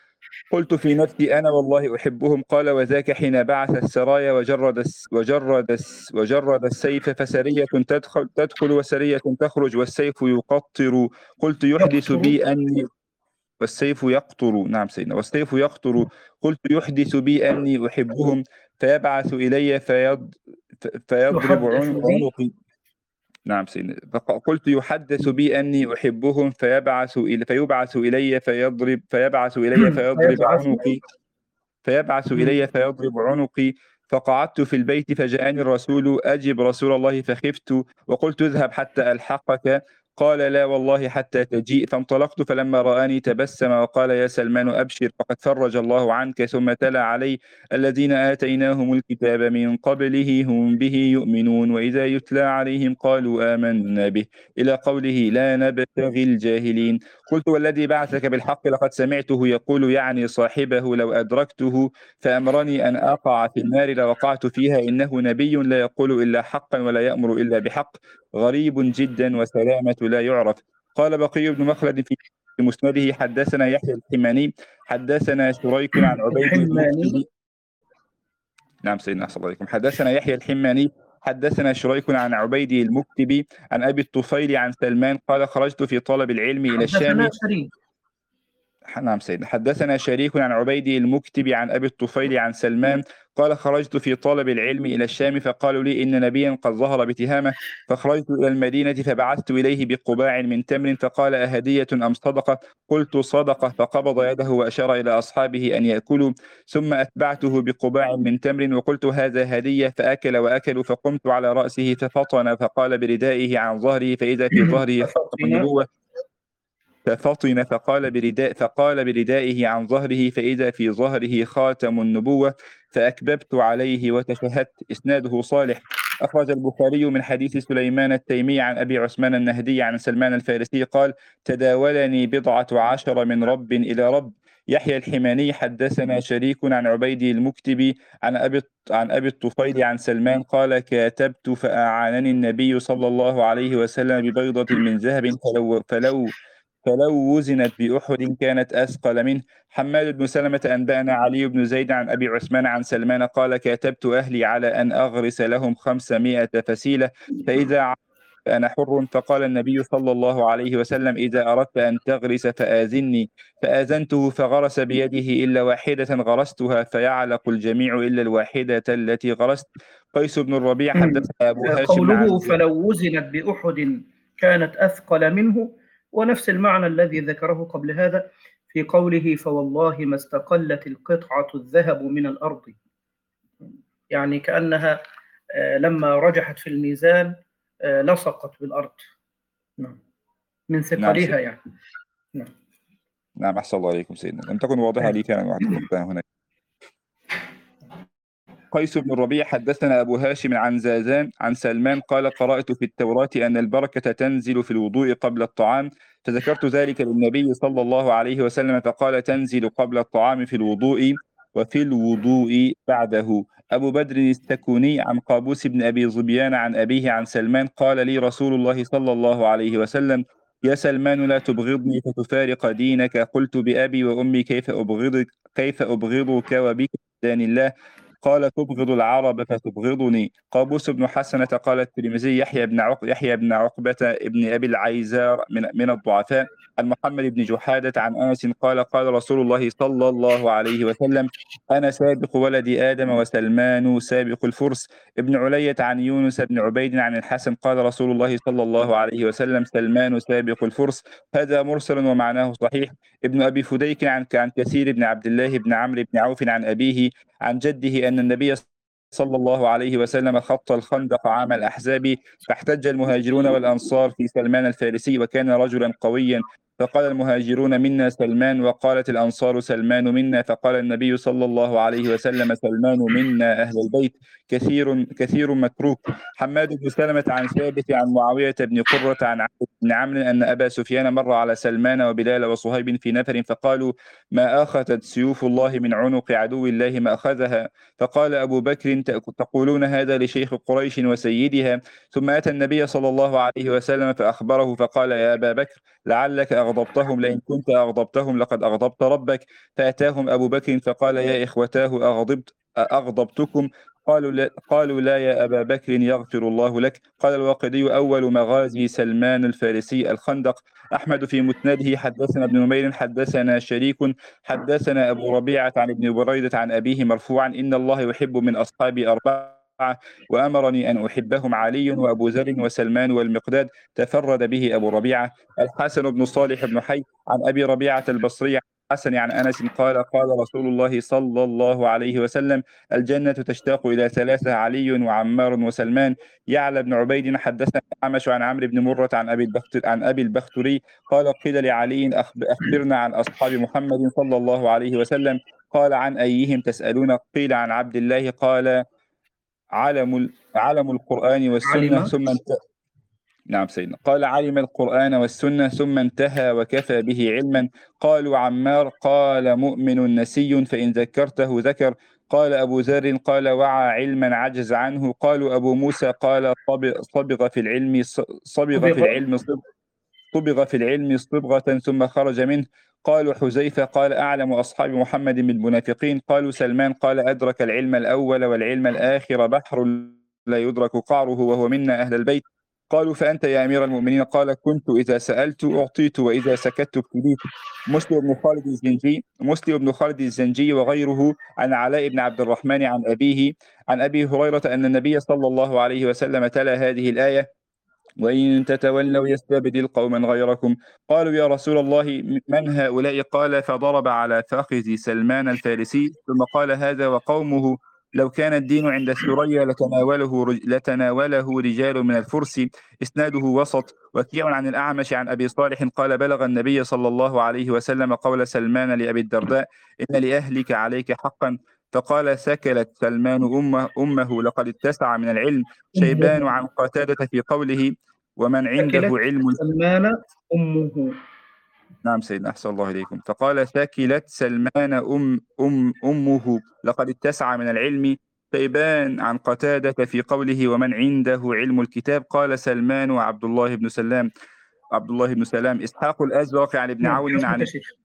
Speaker 2: قلت في نفسي أنا والله أحبهم قال وذاك حين بعث السرايا وجرد وجرد وجرد السيف فسرية تدخل تدخل وسرية تخرج والسيف يقطر قلت يحدث بي أني والسيف يقطر نعم سيدنا والسيف يقطر قلت يحدث بي أني أحبهم فيبعث إلي فيض فيضرب
Speaker 1: يحدث بي
Speaker 2: عنقي. نعم سيدنا. فقلت يحدث بي أني أحبهم فيبعث إلي فيبعث إلي فيضرب فيبعث إلي فيضرب
Speaker 1: فيبعث
Speaker 2: عنقي فيبعث إلي فيضرب عنقي. فقعدت في البيت فجاءني الرسول أجب رسول الله فخفت وقلت اذهب حتى ألحقك. قال لا والله حتى تجيء. فانطلقت فلما رآني تبسم وقال يا سلمان أبشر فقد فرج الله عنك. ثم تلا علي الذين آتيناهم الكتاب من قبله هم به يؤمنون وإذا يتلى عليهم قالوا آمنا به إلى قوله لا نبتغي الجاهلين. قلت والذي بعثك بالحق لقد سمعته يقول يعني صاحبه لو أدركته فأمرني أن أقع في النار لوقعت فيها إنه نبي لا يقول إلا حقا ولا يأمر إلا بحق غريب جدا وسلامة لا يعرف. قال بقي بن مخلد في مسنده حدثنا يحيى الحماني حدثنا شريك عن عبيد المكتبي. نعم سيدنا صلى الله عليه وسلم. حدثنا يحيى الحماني حدثنا شريك عن عبيد المكتبي عن أبي الطفيل عن سلمان قال خرجت في طلب العلم إلى الشام. نعم سيدنا. حدثنا شريك عن عبيد المكتب عن أبي الطفيل عن سلمان قال خرجت في طلب العلم إلى الشام فقالوا لي إن نبيا قد ظهر بتهامة فخرجت إلى المدينة فبعثت إليه بقباع من تمر فقال أهدية أم صدقة؟ قلت صدقة. فقبض يده وأشار إلى أصحابه أن يأكلوا ثم أتبعته بقباع من تمر وقلت هذا هدية فأكل وأكلوا. فقمت على رأسه ففطن فقال بردائه عن ظهره فإذا في ظهره خاتم النبوة ففطن فقال برداء فقال بردائه عن ظهره فإذا في ظهره خاتم النبوة فأكببت عليه وتشهدت. إسناده صالح. أخرج البخاري من حديث سليمان التيمي عن أبي عثمان النهدي عن سلمان الفارسي قال تداولني بضعة عشر من رب إلى رب. يحيى الحماني حدثنا شريك عن عبيد المكتبي عن أبي عن أبي الطفيل عن سلمان قال كاتبت فأعانني النبي صلى الله عليه وسلم ببيضة من ذهب فلو, فلو فلو وزنت بأحد كانت أثقل منه. حماد بن سلمة أنبأنا علي بن زيد عن أبي عثمان عن سلمان قال كاتبت أهلي على أن أغرس لهم خمسمائة فسيلة فإذا أنا حر. فقال النبي صلى الله عليه وسلم إذا أردت أن تغرس فآذني. فآذنته فغرس بيده إلا واحدة غرستها فيعلق الجميع إلا الواحدة التي غرست. قيس بن الربيع حدث أبو هاشم
Speaker 1: قوله فلو وزنت بأحد كانت أثقل منه ونفس المعنى الذي ذكره قبل هذا في قوله فوالله ما استقلت القطعة الذهب من الأرض، يعني كأنها لما رجحت في الميزان لصقت بالأرض من ثقلها. نعم يعني
Speaker 2: نعم نعم أحسن الله عليكم سيدنا. لم تكن واضحة لي كان وقتها هناك. قيس بن الربيع حدثنا أبو هاشم عن زازان عن سلمان قال قرأت في التوراة أن البركة تنزل في الوضوء قبل الطعام فذكرت ذلك للنبي صلى الله عليه وسلم فقال تنزل قبل الطعام في الوضوء وفي الوضوء بعده. أبو بدر السكوني عن قابوس بن أبي ظبيان عن أبيه عن سلمان قال لي رسول الله صلى الله عليه وسلم يا سلمان لا تبغضني فتفارق دينك. قلت بأبي وأمي كيف أبغضك كيف أبغضك وبك دان الله؟ قال تبغض العرب فتبغضني. قابوس بن حسنة قال الترمذي يحيى بن عق... يحيى بن عقبة ابن أبي العيزار من من الضعفاء. عن محمد بن جحادة عن أنس قال قال رسول الله صلى الله عليه وسلم أنا سابق ولد آدم وسلمان سابق الفرس. ابن علية عن يونس بن عبيد عن الحسن قال رسول الله صلى الله عليه وسلم سلمان سابق الفرس. هذا مرسل ومعناه صحيح. ابن أبي فديك عن عن كثير بن عبد الله بن عمرو بن عوف عن أبيه عن جده أن النبي صلى الله عليه وسلم خط الخندق عام الأحزاب فاحتج المهاجرون والأنصار في سلمان الفارسي وكان رجلا قويا فقال المهاجرون منا سلمان وقالت الأنصار سلمان منا فقال النبي صلى الله عليه وسلم سلمان منا أهل البيت كثير كثير متروك. حماد بن سلمة عن ثابت عن معاوية بن قرة عن عبد بن عمرو أن أبا سفيان مر على سلمان وبلال وصهيب في نفر فقالوا ما أخذت سيوف الله من عنق عدو الله ما أخذها. فقال أبو بكر تقولون هذا لشيخ قريش وسيدها. ثم أتى النبي صلى الله عليه وسلم فأخبره فقال يا أبا بكر لعلك أغضبتهم لئن كنت أغضبتهم لقد أغضبت ربك. فأتاهم أبو بكر فقال يا إخوتاه أغضبت أغضبتكم؟ قالوا لا, قالوا لا يا أبا بكر يغفر الله لك. قال الواقدي أول مغازي سلمان الفارسي الخندق. أحمد في مسنده حدثنا ابن نمير حدثنا شريك حدثنا أبو ربيعة عن ابن بريدة عن أبيه مرفوعا إن الله يحب من أصحاب أربعة وأمرني أن أحبهم علي وأبو ذر وسلمان والمقداد. تفرد به أبو ربيعة. الحسن بن صالح بن حي عن أبي ربيعة البصري حسن عن أنس قال قال رسول الله صلى الله عليه وسلم: الجنة تشتاق إلى ثلاثة: علي وعمار وسلمان. يعلى بن عبيد حدثنا الأعمش عن عمرو بن مرة عن أبي البخت عن أبي البختري قال قيل لعلي: أخبرنا عن أصحاب محمد صلى الله عليه وسلم. قال: عن أيهم تسألون؟ قيل: عن عبد الله. قال: علم علم القرآن والسنة
Speaker 1: علم
Speaker 2: ثم انتهى. نعم سيدنا. قال: علم القرآن والسنة ثم انتهى وكفى به علما. قالوا: عمار. قال: مؤمن نسي فإن ذكرته ذكر. قال أبو ذر: قال: وعى علما عجز عنه. قالوا: أبو موسى. قال: صبغ في العلم صبغ في العلم صبغ في العلم صبغة ثم خرج منه. قالوا: حذيفة. قال: أعلم أصحاب محمد بالمنافقين. قالوا: سلمان. قال: أدرك العلم الأول والعلم الآخر بحر لا يدرك قعره وهو منا أهل البيت. قالوا: فأنت يا أمير المؤمنين؟ قال: كنت إذا سألت أعطيت وإذا سكت ابتليت. مسلم بن خالد الزنجي مسلم بن خالد الزنجي وغيره عن علاء بن عبد الرحمن عن أبيه عن أبي هريرة أن النبي صلى الله عليه وسلم تلا هذه الآية: وإن تتولوا يستبدل قوما غيركم. قالوا: يا رسول الله من هؤلاء؟ قال: فضرب على فخذ سلمان الفارسي ثم قال: هذا وقومه لو كان الدين عند ثريا لتناوله لتناوله رجال من الفرس. إسناده وسط. وكيع عن الأعمش عن أبي صالح قال: بلغ النبي صلى الله عليه وسلم قول سلمان لأبي الدرداء: إن لأهلك عليك حقا. فقال: ثكلت سلمان أمه, أمه لقد اتسع من العلم. شيبان عن قتادة في قوله: ومن عنده
Speaker 1: ثكلت
Speaker 2: علم.
Speaker 1: سلمان أمه.
Speaker 2: نعم سيدنا، أحسن الله إليكم. فقال: ثكلت سلمان أم أم أمه لقد اتسع من العلم. شيبان عن قتادة في قوله: ومن عنده علم الكتاب. قال: سلمان وعبد الله بن سلام عبد الله بن سلام. إسحاق الأزرق عن ابن
Speaker 1: نعم،
Speaker 2: عون
Speaker 1: اسمك يا
Speaker 2: عن
Speaker 1: شيخ.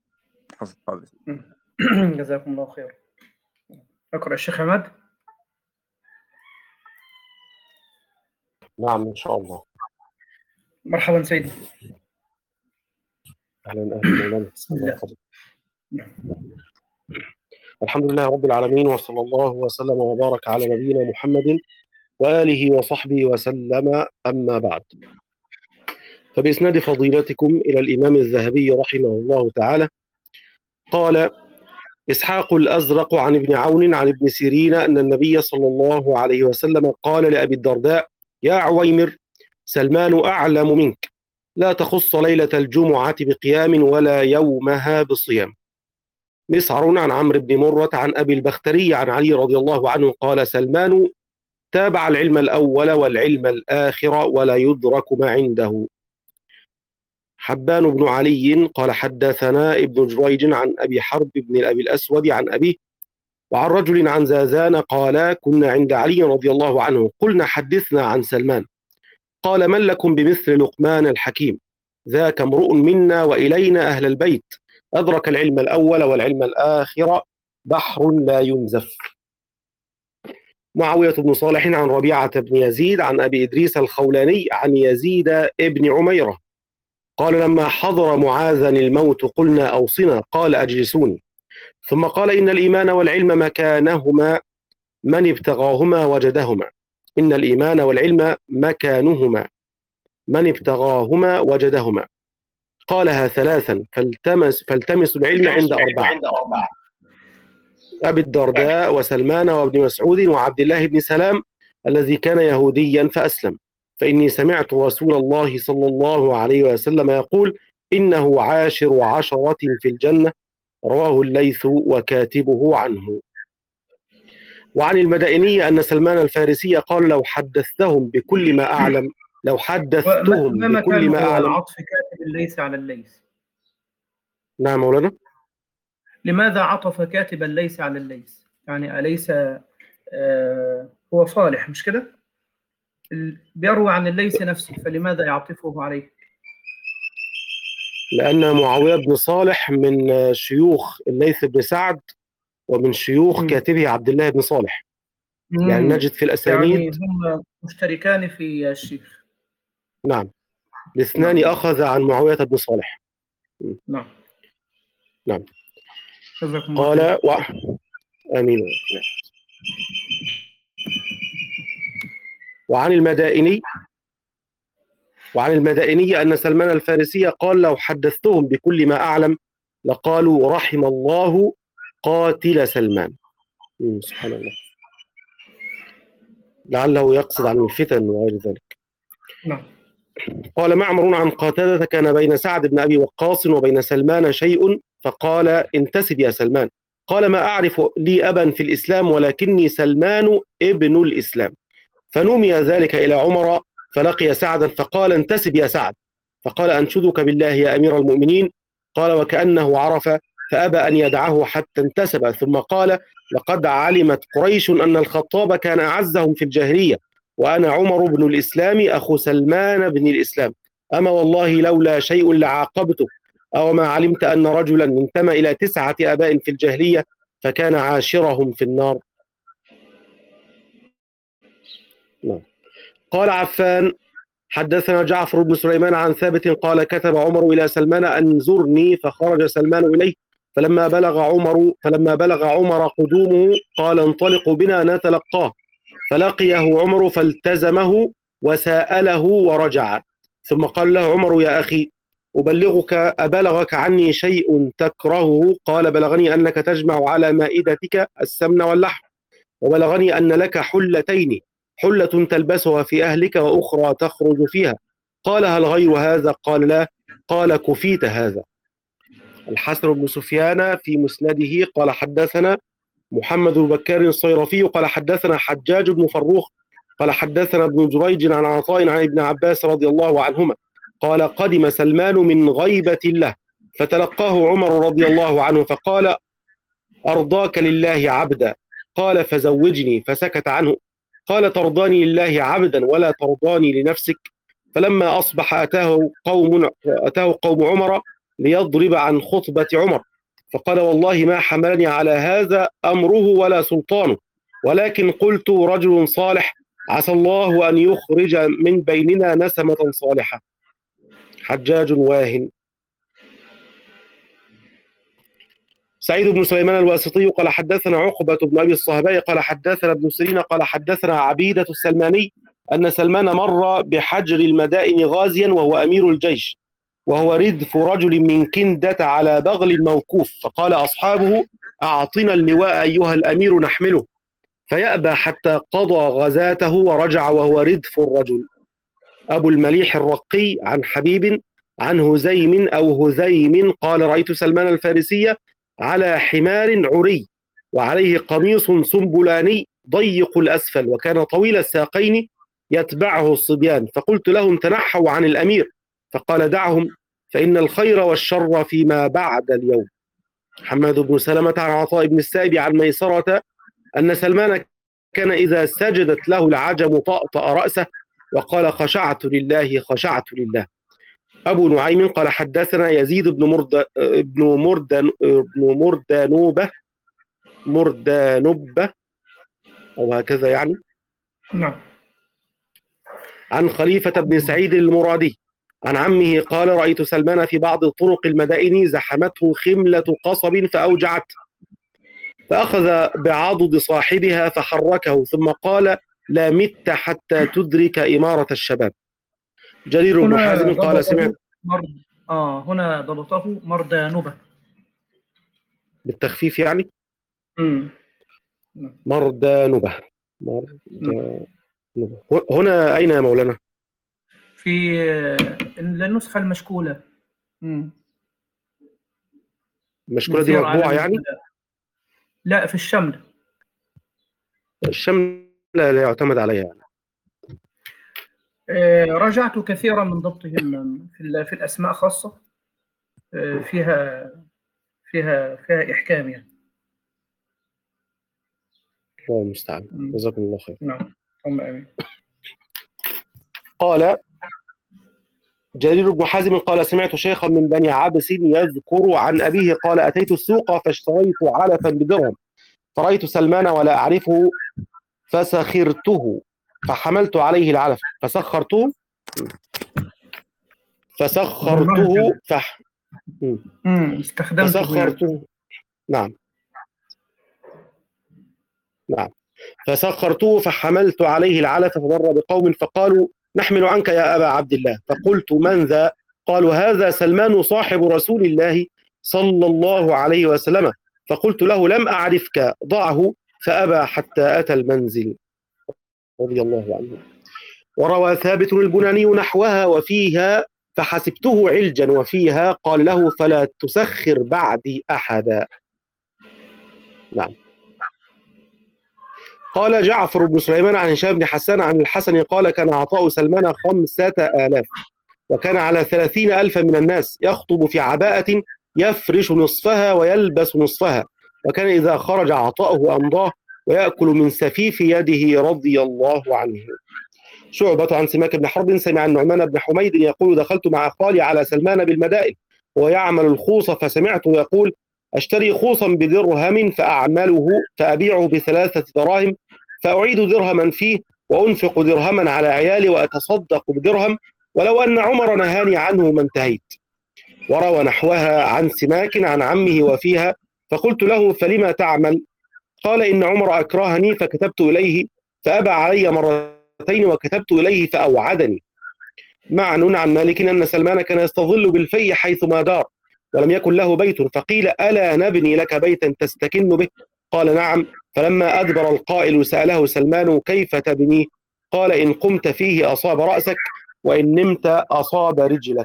Speaker 2: حفظ
Speaker 1: جزاكم الله خير. أقرأ الشيخ عماد.
Speaker 3: نعم إن شاء الله.
Speaker 1: مرحبا سيدي.
Speaker 3: أهلا أهلا مولانا.
Speaker 1: بسم الله.
Speaker 3: الحمد لله رب العالمين، وصلى الله وسلم وبارك على نبينا محمد وآله وصحبه وسلم. أما بعد، فبإسناد فضيلتكم إلى الإمام الذهبي رحمه الله تعالى قال إسحاق الأزرق عن ابن عون عن ابن سيرين أن النبي صلى الله عليه وسلم قال لأبي الدرداء: يا عويمر، سلمان أعلم منك، لا تخص ليلة الجمعة بقيام ولا يومها بصيام. مسعر عن عمرو بن مرة عن أبي البختري عن علي رضي الله عنه قال: سلمان تابع العلم الأول والعلم الآخر ولا يدرك ما عنده. حبان بن علي قال: حدثنا ابن جريج عن أبي حرب بن أبي الأسود عن أبيه وعن رجل عن زازان قال: كنا عند علي رضي الله عنه قلنا: حدثنا عن سلمان. قال: من لكم بمثل لقمان الحكيم؟ ذاك امرؤ منا وإلينا أهل البيت، أدرك العلم الأول والعلم الآخر بحر لا ينزف. معاوية بن صالح عن ربيعة بن يزيد عن أبي إدريس الخولاني عن يزيد ابن عميرة قال: لما حضر معاذا الموت قلنا: أوصنا. قال: أجلسوني. ثم قال: إن الإيمان والعلم مكانهما، من ابتغاهما وجدهما. إن الإيمان والعلم مكانهما، من ابتغاهما وجدهما. قالها ثلاثا فالتمس فالتمس العلم عند أربعة: أبي الدرداء وسلمان وابن مسعود وعبد الله بن سلام الذي كان يهوديا فأسلم، فإني سمعت رسول الله صلى الله عليه وسلم يقول: إنه عاشر عشرة في الجنة. رواه الليث وكاتبه عنه. وعن المدائني أن سلمان الفارسي قال: لو حدثتهم بكل ما أعلم لو حدثتهم
Speaker 1: ما
Speaker 3: بكل ما أعلم.
Speaker 1: عطف كاتب الليث على الليث؟
Speaker 3: نعم مولانا.
Speaker 1: لماذا عطف كاتب الليث على الليث؟ يعني أليس آه هو صالح مش كده؟ بيروي عن الليث نفسه، فلماذا يعطفه عليه؟
Speaker 3: لأن معاوية بن صالح من شيوخ الليث بن سعد ومن شيوخ م. كاتبه عبد الله بن صالح. م. يعني نجد في الأسانيد
Speaker 1: يعني هم مشتركان في الشيخ.
Speaker 3: نعم، الاثنان نعم. أخذ عن معاوية بن صالح.
Speaker 1: نعم
Speaker 3: نعم. قال و... آمين. وعن المدائني وعن المدائني أن سلمان الفارسي قال: لو حدثتهم بكل ما أعلم لقالوا رحم الله قاتل سلمان. سبحان الله، لعله يقصد عن الفتن وغير ذلك.
Speaker 1: نعم.
Speaker 3: قال معمر عن قتادة: كان بين سعد بن أبي وقاص وبين سلمان شيء، فقال: انتسب يا سلمان. قال: ما أعرف لي أبا في الإسلام ولكني سلمان ابن الإسلام. فنمي ذلك إلى عمر فلقي سعدا فقال: انتسب يا سعد. فقال: أنشدك بالله يا أمير المؤمنين. قال: وكأنه عرف فأبى أن يدعه حتى انتسب، ثم قال: لقد علمت قريش أن الخطاب كان أعزهم في الجاهلية، وأنا عمر بن الإسلام أخو سلمان بن الإسلام، أما والله لولا شيء لعاقبته، أو ما علمت أن رجلا انتمى إلى تسعة آباء في الجاهلية فكان عاشرهم في النار. نعم. قال عفان: حدثنا جعفر بن سليمان عن ثابت قال: كتب عمر إلى سلمان أن زرني، فخرج سلمان إليه، فلما بلغ عمر فلما بلغ عمر قدومه قال: انطلقوا بنا نتلقاه. فلقيه عمر فالتزمه وسأله ورجع، ثم قال له عمر: يا أخي أبلغك أبلغك عني شيء تكرهه؟ قال: بلغني أنك تجمع على مائدتك السمن واللحم، وبلغني أن لك حلتين، حلة تلبسها في أهلك وأخرى تخرج فيها. قال: هل غير هذا؟ قال: لا. قال: كفيت هذا. الحسن بن سفيان في مسنده قال: حدثنا محمد بن بكار الصيرفي قال: حدثنا حجاج بن فروخ قال: حدثنا ابن جريج عن عطاء عن ابن عباس رضي الله عنهما قال: قدم سلمان من غيبة له فتلقاه عمر رضي الله عنه فقال: أرضاك لله عبدا. قال: فزوجني. فسكت عنه. قال: ترضاني لله عبدا ولا ترضاني لنفسك؟ فلما أصبح أتاه قوم أتاه قوم عمر ليضرب عن خطبة عمر، فقال: والله ما حملني على هذا أمره ولا سلطانه، ولكن قلت رجل صالح عسى الله أن يخرج من بيننا نسمة صالحة. حجاج واهن. سعيد بن سليمان الواسطي قال: حدثنا عقبة بن أبي الصهباء قال: حدثنا ابن سيرين قال: حدثنا عبيدة السلماني أن سلمان مر بحجر المدائن غازيا وهو أمير الجيش، وهو ردف رجل من كندة على بغل موقوف، فقال أصحابه: أعطنا اللواء أيها الأمير نحمله، فيأبى حتى قضى غزاته ورجع وهو ردف الرجل. أبو المليح الرقي عن حبيب عن هزيم أو هزيم قال: رأيت سلمان الفارسي على حمار عري وعليه قميص سنبلاني ضيق الأسفل، وكان طويل الساقين يتبعه الصبيان، فقلت لهم: تنحوا عن الأمير، فقال: دعهم فإن الخير والشر فيما بعد اليوم. حماد بن سلمة عن عطاء بن السائب عن ميسرة أن سلمان كان إذا سجدت له العجم طأطأ رأسه وقال: خشعت لله خشعت لله. أبو نعيم قال: حدثنا يزيد بن مرد بن مردن بن مردانوبة مردانوبة أو هكذا يعني.
Speaker 1: نعم.
Speaker 3: عن خليفة بن سعيد المرادي عن عمه قال: رأيت سلمان في بعض طرق المدائن زحمته خملة قصب فأوجعت، فأخذ بعضد صاحبها فحركه، ثم قال: لا مت حتى تدرك إمارة الشباب. جرير بن حازم قال: سمعت
Speaker 1: مرد... آه هنا ضبطه مردانوبة
Speaker 3: بالتخفيف يعني.
Speaker 1: امم
Speaker 3: مردانوبة مردانوبة. هنا أين يا مولانا؟
Speaker 1: في النسخة المشكولة. امم
Speaker 3: المشكولة دي مطبوعة يعني؟
Speaker 1: لا، في الشمل.
Speaker 3: الشمل لا يعتمد عليها يعني.
Speaker 1: راجعت كثيرا من ضبطهم في في الأسماء خاصة، فيها فيها فيها إحكام يعني.
Speaker 3: الله المستعان، جزاكم الله خير.
Speaker 1: نعم، اللهم آمين.
Speaker 3: قال جرير بن حازم قال: سمعت شيخا من بني عبس يذكر عن أبيه قال: أتيت السوق فاشتريت علفا بدرهم، فرأيت سلمان ولا أعرفه فسخرته فحملت عليه العلف فسخرته فسخرته فح
Speaker 1: استخدمته
Speaker 3: فسخرته نعم نعم فسخرته فحملت عليه العلف فمر بقوم فقالوا نحمل عنك يا أبا عبد الله. فقلت من ذا؟ قالوا هذا سلمان صاحب رسول الله صلى الله عليه وسلم. فقلت له لم أعرفك، ضعه، فأبى حتى أتى المنزل رضي الله عنه. وروى ثابت البناني نحوها وفيها فحسبته علجا، وفيها قال له فلا تسخر بعدي أحدا. نعم. قال جعفر بن سليمان عن هشام بن حسان عن الحسن قال كان عطاء سلمان خمسة آلاف، وكان على ثلاثين ألفا من الناس، يخطب في عباءة يفرش نصفها ويلبس نصفها، وكان إذا خرج عطاؤه أمضاه ويأكل من سفيف يده رضي الله عنه. شعبة عن سماك بن حرب سمع النعمان بن حميد يقول دخلت مع خالي على سلمان بالمدائن ويعمل الخوص، فسمعته يقول أشتري خوصا بدرهم فأعمله فأبيعه بثلاثة دراهم فأعيد درهما فيه وأنفق درهما على عيالي وأتصدق بدرهم، ولو أن عمر نهاني عنه ما انتهيت. وروى نحوها عن سماك عن عمه وفيها فقلت له فلما تعمل؟ قال إن عمر أكرهني فكتبت إليه فأبى علي مرتين وكتبت إليه فأوعدني. معن عن مالك أن سلمان كان يستظل بالفي حيث ما دار ولم يكن له بيت، فقيل ألا نبني لك بيتا تستكن به؟ قال نعم. فلما أدبر القائل سأله سلمان كيف تبنيه؟ قال إن قمت فيه أصاب رأسك وإن نمت أصاب رجلك.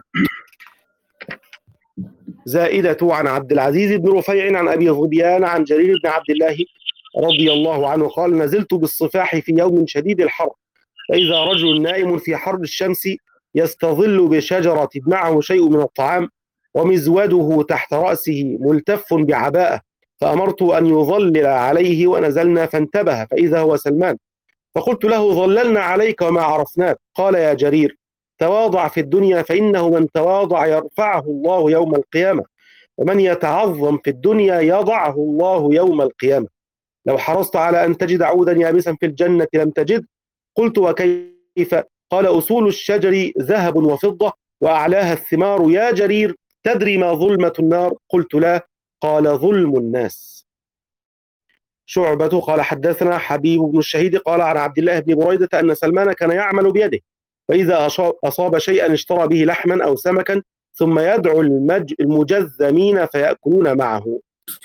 Speaker 3: زائدة عن عبد العزيز بن رفيع عن أبي ظبيان عن جرير بن عبد الله رضي الله عنه قال نزلت بالصفاح في يوم شديد الحر، فإذا رجل نائم في حر الشمس يستظل بشجرة معه شيء من الطعام ومزوده تحت رأسه ملتف بعباءة، فأمرت أن يظلل عليه ونزلنا فانتبه فإذا هو سلمان، فقلت له ظللنا عليك وما عرفناك. قال يا جرير تواضع في الدنيا فإنه من تواضع يرفعه الله يوم القيامة، ومن يتعظم في الدنيا يضعه الله يوم القيامة. لو حرصت على أن تجد عودا يابسا في الجنة لم تجد. قلت وكيف؟ قال أصول الشجر ذهب وفضة وأعلاها الثمار. يا جرير تدري ما ظلمة النار؟ قلت لا. قال ظلم الناس. شعبة قال حدثنا حبيب بن الشهيد قال عن عبد الله بن بريدة أن سلمان كان يعمل بيده، فإذا أصاب شيئا اشترى به لحما أو سمكا ثم يدعو المجذمين فيأكلون معه.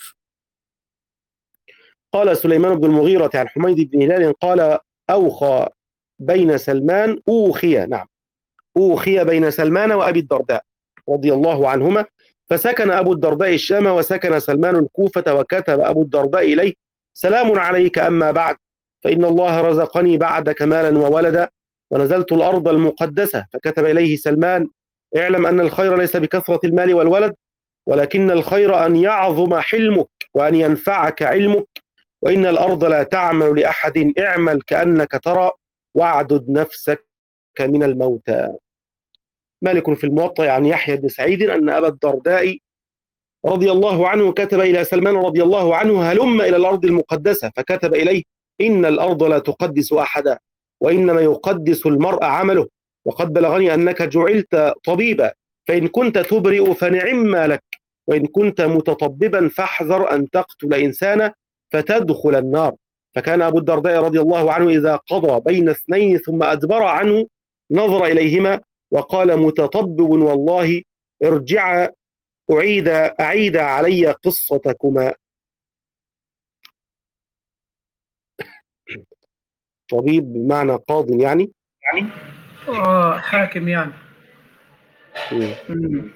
Speaker 3: قال سليمان بن المغيرة عن حميد بن هلال قال أوخى بين سلمان أوخي نعم أوخي بين سلمان وأبي الدرداء رضي الله عنهما، فسكن أبو الدرداء الشام وسكن سلمان الكوفة، وكتب أبو الدرداء إليه سلام عليك أما بعد، فإن الله رزقني بعدك مالا وولدا ونزلت الأرض المقدسة. فكتب إليه سلمان اعلم أن الخير ليس بكثرة المال والولد، ولكن الخير أن يعظم حلمك وأن ينفعك علمك، وإن الأرض لا تعمل لأحد، اعمل كأنك ترى واعدد نفسك من الموتى. مالك في الموطأ عن يحيى بن سعيد أن أبا الدرداء رضي الله عنه كتب إلى سلمان رضي الله عنه هلم إلى الأرض المقدسة، فكتب إليه إن الأرض لا تقدس أحدا، وإنما يقدس المرء عمله، وقد بلغني أنك جعلت طبيبا، فإن كنت تبرئ فنعم ما لك، وإن كنت متطببا فاحذر أن تقتل إنسانا فتدخل النار. فكان أبو الدرداء رضي الله عنه إذا قضى بين اثنين ثم أدبر عنه نظر إليهما وقال متطبب والله ارجع أعيد أعيد علي قصتكما. طبيب بمعنى قاض يعني
Speaker 1: يعني آه حاكم يعني.
Speaker 3: مم.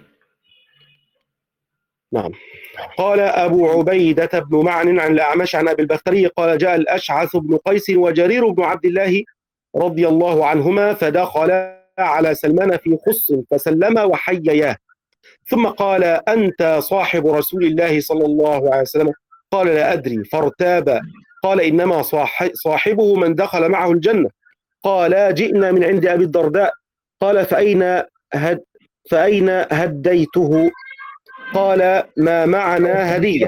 Speaker 3: نعم. قال أبو عبيدة بن معن عن الأعمش عن أبي البختري قال جاء الأشعث بن قيس وجرير بن عبد الله رضي الله عنهما فدخل على سلمان في خص فسلم وحيياه، ثم قال أنت صاحب رسول الله صلى الله عليه وسلم؟ قال لا أدري، فارتاب. قال إنما صاحبه من دخل معه الجنة. قال جئنا من عند أبي الدرداء. قال فأين هد فأين هديته؟ قال ما معنا هدية.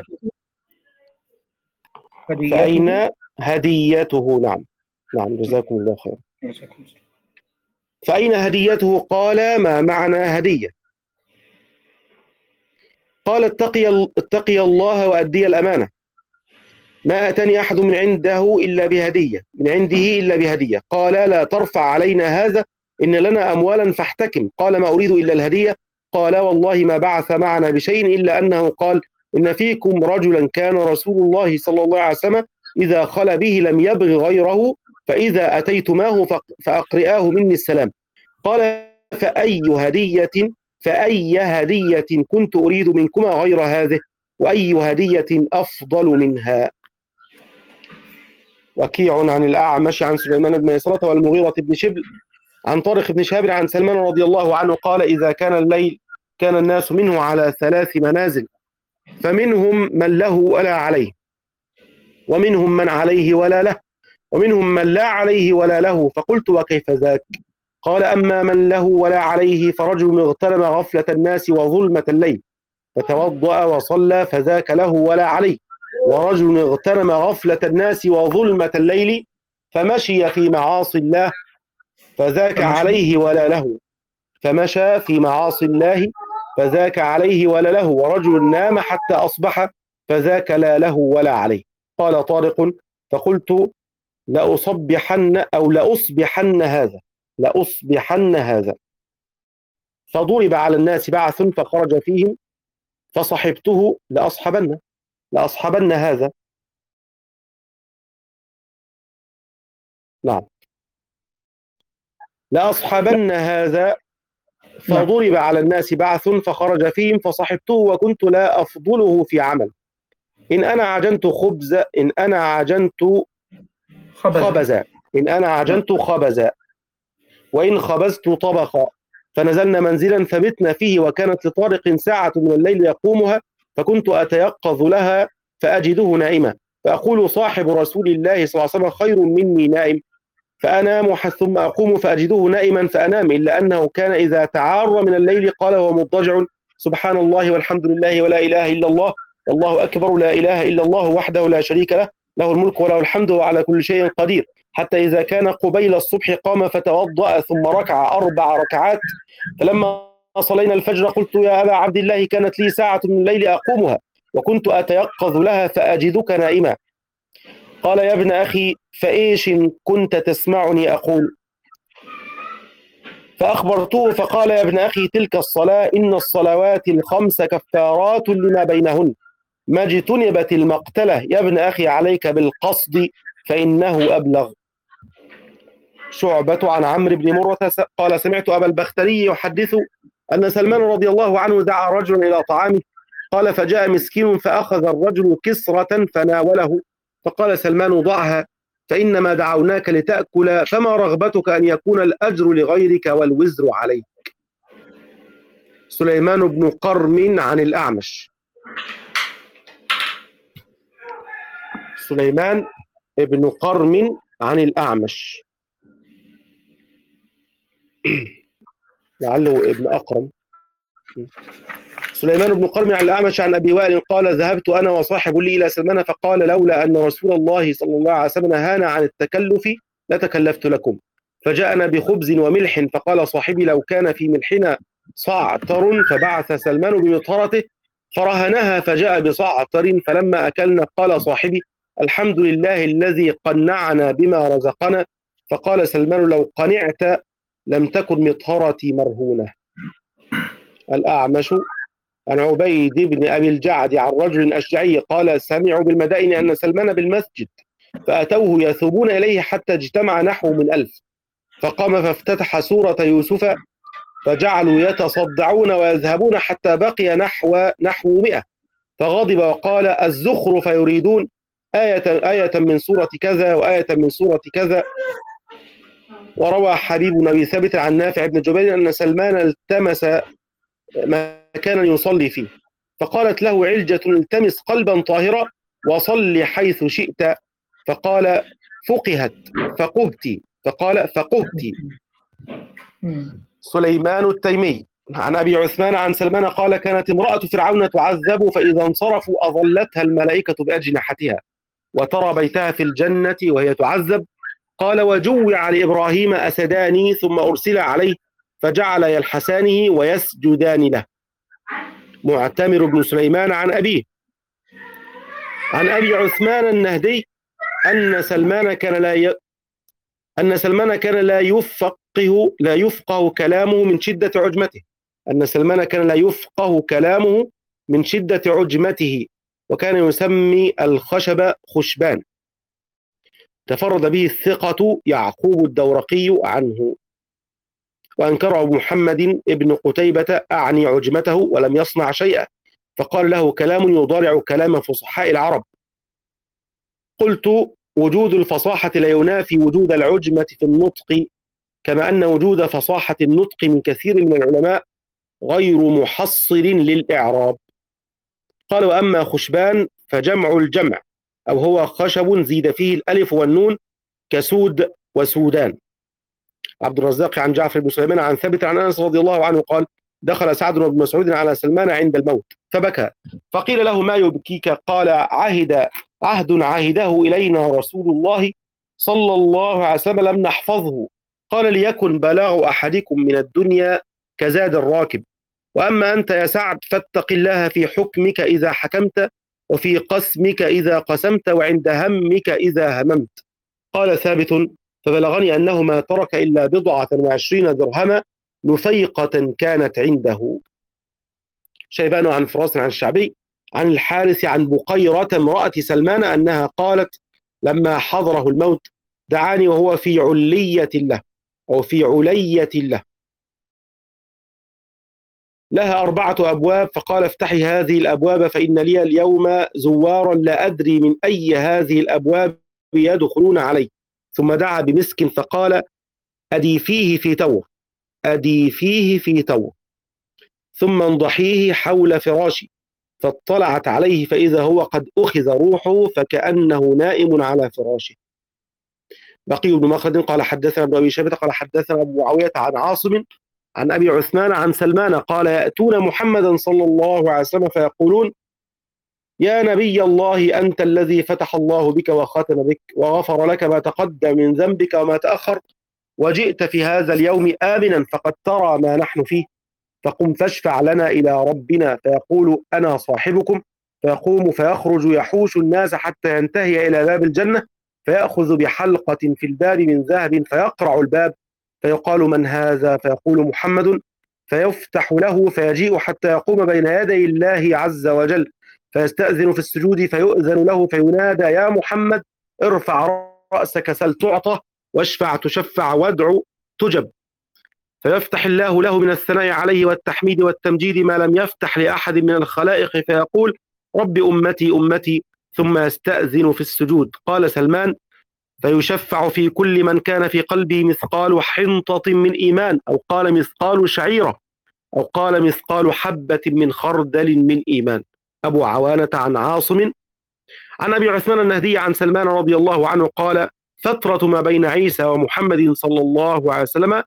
Speaker 3: فأين هديته؟ نعم نعم جزاكم الله خير. فأين هديته؟ قال ما معنا هدية. قال اتقي اتقي الله وأدي الأمانة. ما أتاني أحد من عنده إلا بهدية من عنده إلا بهدية. قال لا ترفع علينا هذا، إن لنا أموالا فاحتكم. قال ما أريد إلا الهدية. قال والله ما بعث معنا بشيء إلا أنه قال إن فيكم رجلا كان رسول الله صلى الله عليه وسلم إذا خل به لم يبغ غيره، فإذا أتيتماه فأقرئاه مني السلام. قال فأي هدية فأي هدية كنت أريد منكما غير هذه، وأي هدية أفضل منها. وكيع عن الأعمش عن سليمان بن يسرة والمغيرة بن شبل عن طارق بن شهاب عن سلمان رضي الله عنه قال إذا كان الليل كان الناس منه على ثلاث منازل، فمنهم من له ولا عليه، ومنهم من عليه ولا له، ومنهم من لا عليه ولا له. فقلت وكيف ذاك؟ قال أما من له ولا عليه فرجل اغتنم غفلة الناس وظلمة الليل فتوضأ وصلى فذاك له ولا عليه، ورجل اغتنم غفلة الناس وظلمة الليل فمشي في معاصي الله فذاك عليه ولا له فمشى في معاصي الله فذاك عليه ولا له، ورجل نام حتى أصبح فذاك لا له ولا عليه. قال طارق فقلت لأصبحن أو لأصبحن هذا لأصبحن هذا فضرب على الناس بعث فخرج فيهم فصحبته لأصحبن لأصحبن هذا. نعم لأصحبن هذا فضرب على الناس بعث فخرج فيهم فصحبته وكنت لا أفضله في عمل. إن أنا عجنت خبز إن أنا عجنت خبزا إن أنا عجنت خبزا وإن خبزت طبخا. فنزلنا منزلا فبتنا فيه، وكانت لطارق ساعة من الليل يقومها، فكنت أتيقظ لها فأجده نائما، فأقول صاحب رسول الله صلى الله عليه وسلم خير مني نائم، فأنام ثم أقوم فأجده نائما فأنام، إلا أنه كان إذا تعار من الليل قال وهو مضطجع سبحان الله والحمد لله ولا إله إلا الله والله أكبر لا إله إلا الله وحده لا شريك له له الملك وله الحمد وعلى كل شيء قدير، حتى إذا كان قبيل الصبح قام فتوضأ ثم ركع أربع ركعات. فلما صلينا الفجر قلت يا أبا عبد الله كانت لي ساعة من الليل أقومها وكنت أتيقظ لها فأجدك نائما. قال يا ابن أخي فإيش كنت تسمعني أقول؟ فأخبرته فقال يا ابن أخي تلك الصلاة إن الصلوات الخمس كفارات لما بينهن، ما اجتنبت المقتلة يا ابن أخي عليك بالقصد فإنه أبلغ. شعبة عن عمرو بن مرة قال سمعت أبا البختري يحدث أن سلمان رضي الله عنه دعا رجلا إلى طعامه، قال فجاء مسكين فأخذ الرجل كسرة فناوله، فقال سلمان ضعها فإنما دعوناك لتأكل، فما رغبتك أن يكون الأجر لغيرك والوزر عليك. سليمان بن قرم عن الأعمش سليمان بن قرم عن الأعمش لعله ابن أقرم. سليمان بن قرم عن الأعمش عن أبي وائل قال ذهبت أنا وصاحب لي إلى سلمان فقال لولا أن رسول الله صلى الله عليه وسلم نهانا عن التكلف لتكلفت لكم، فجاءنا بخبز وملح، فقال صاحبي لو كان في ملحنا صعتر، فبعث سلمان بمطهرته فرهنها فجاء بصعتر، فلما أكلنا قال صاحبي الحمد لله الذي قنعنا بما رزقنا، فقال سلمان لو قنعت لم تكن مطهرتي مرهونة. الأعمش عن عبيد بن أبي الجعد عن رجل أشجعي قال سمعوا بالمدائن أن سلمان بالمسجد فأتوه يثوبون إليه حتى اجتمع نحو من ألف، فقام فافتتح سورة يوسف فجعلوا يتصدعون ويذهبون حتى بقي نحو نحو مئة، فغضب وقال الزخرف يريدون آية آية من سورة كذا وآية من سورة كذا. وروى حبيب بن أبي ثابت عن نافع بن جبير أن سلمان التمس مكانا يصلي فيه، فقالت له علجة التمس قلبا طاهرا وصل حيث شئت، فقال فقهت فقهت فقال فقهت. سليمان التيمي عن أبي عثمان عن سلمان قال كانت امرأة فرعون تعذب فإذا انصرفوا أظلتها الملائكة بأجنحتها وترى بيتها في الجنة وهي تعذب. قال وجوع لإبراهيم أسدان ثم أرسل عليه فجعل يلحسانه ويسجدان له. معتمر بن سليمان عن أبيه عن أبي عثمان النهدي أن سلمان كان لا ي... أن سلمان كان لا يفقه لا يفقه كلامه من شدة عجمته أن سلمان كان لا يفقه كلامه من شدة عجمته، وكان يسمي الخشب خشبان. تفرد به الثقة يعقوب الدورقي عنه، وأنكر أبو محمد ابن قتيبة أعني عجمته ولم يصنع شيئا، فقال له كلام يضارع كلام فصحاء العرب. قلت وجود الفصاحة لا ينافي وجود العجمة في النطق، كما أن وجود فصاحة النطق من كثير من العلماء غير محصل للإعراب. قال وأما خشبان فجمع الجمع، أو هو خشب زيد فيه الألف والنون كسود وسودان. عبد الرزاق عن جعفر بن سليمان عن ثابت عن أنس رضي الله عنه قال دخل سعد بن مسعود على سلمان عند الموت فبكى، فقيل له ما يبكيك؟ قال عهد عهد عهده إلينا رسول الله صلى الله عليه وسلم لم نحفظه. قال ليكن بلاغ أحدكم من الدنيا كزاد الراكب، وأما أنت يا سعد فاتق الله في حكمك إذا حكمت، وفي قسمك إذا قسمت، وعند همك إذا هممت. قال ثابت فبلغني أنه ما ترك إلا بضعة وعشرين درهما نفيقة كانت عنده. شيبان عن فراس عن الشعبي عن الحارث عن بقيرة امرأة سلمان أنها قالت لما حضره الموت دعاني وهو في علية له أو في علية له لها أربعة أبواب، فقال افتحي هذه الأبواب فإن لي اليوم زوارا لا أدري من أي هذه الأبواب يدخلون علي. ثم دعا بمسك فقال أديفيه في تور أديفيه في تور ثم انضحيه حول فراشي، فاطلعت عليه فإذا هو قد أخذ روحه فكأنه نائم على فراشه. بقي بن مخلد قال حدثنا ابن أبي شيبة قال حدثنا أبو معاوية عن عاصم عن أبي عثمان عن سلمان قال يأتون محمدا صلى الله عليه وسلم فيقولون يا نبي الله أنت الذي فتح الله بك وختم بك وغفر لك ما تقدم من ذنبك وما تأخر، وجئت في هذا اليوم آمنا فقد ترى ما نحن فيه، فقم فاشفع لنا إلى ربنا. فيقول أنا صاحبكم، فيقوم فيخرج يحوش الناس حتى ينتهي إلى باب الجنة، فيأخذ بحلقة في الباب من ذهب فيقرع الباب، فيقال من هذا؟ فيقول محمد، فيفتح له فيجيء حتى يقوم بين يدي الله عز وجل، فيستأذن في السجود فيؤذن له فينادى يا محمد ارفع رأسك سل تعطى واشفع تشفع وادعو تجب، فيفتح الله له من الثناء عليه والتحميد والتمجيد ما لم يفتح لأحد من الخلائق، فيقول رب أمتي أمتي، ثم يستأذن في السجود. قال سلمان فيشفع في كل من كان في قلبه مثقال حنطة من إيمان، أو قال مثقال شعيرة، أو قال مثقال حبة من خردل من إيمان. أبو عوانة عن عاصم عن أبي عثمان النهدي عن سلمان رضي الله عنه قال فترة ما بين عيسى ومحمد صلى الله عليه وسلم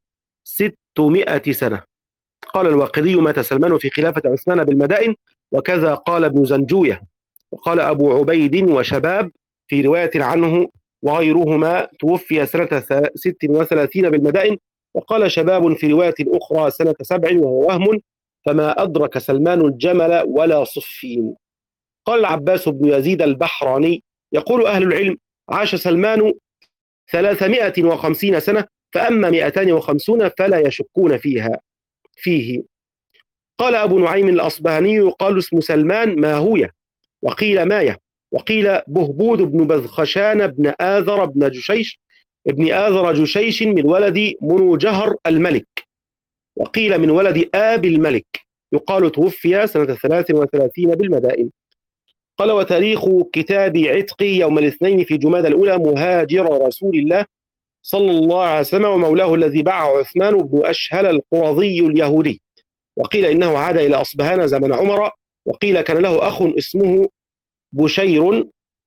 Speaker 3: ستمائة سنة. قال الواقدي مات سلمان في خلافة عثمان بالمدائن، وكذا قال ابن زنجوية. وقال أبو عبيد وشباب في رواية عنه وغيرهما توفي سنة ست وثلاثين بالمدائن، وقال شباب في رواية أخرى سنة سبع وهو وهم، فما أدرك سلمان الجمل ولا صفين. قال العباس بن يزيد البحراني يقول أهل العلم عاش سلمان ثلاثمائة وخمسين سنة، فأما مئتان وخمسون فلا يشكون فيها فيه. قال أبو نعيم الأصبهاني يقال اسم سلمان ماهوية، وقيل ماية، وقيل بهبود بن بذخشان بن آذر بن جشيش ابن آذر جشيش من ولد منوجهر الملك، وقيل من ولد آب الملك، يقال توفي سنة ثلاث وثلاثين بالمدائن. قال وتاريخ كتاب عتقي يوم الاثنين في جمادى الأولى مهاجر رسول الله صلى الله عليه وسلم ومولاه الذي باعه عثمان بن أشهل القرظي اليهودي، وقيل إنه عاد إلى أصبهان زمن عمر، وقيل كان له أخ اسمه بشير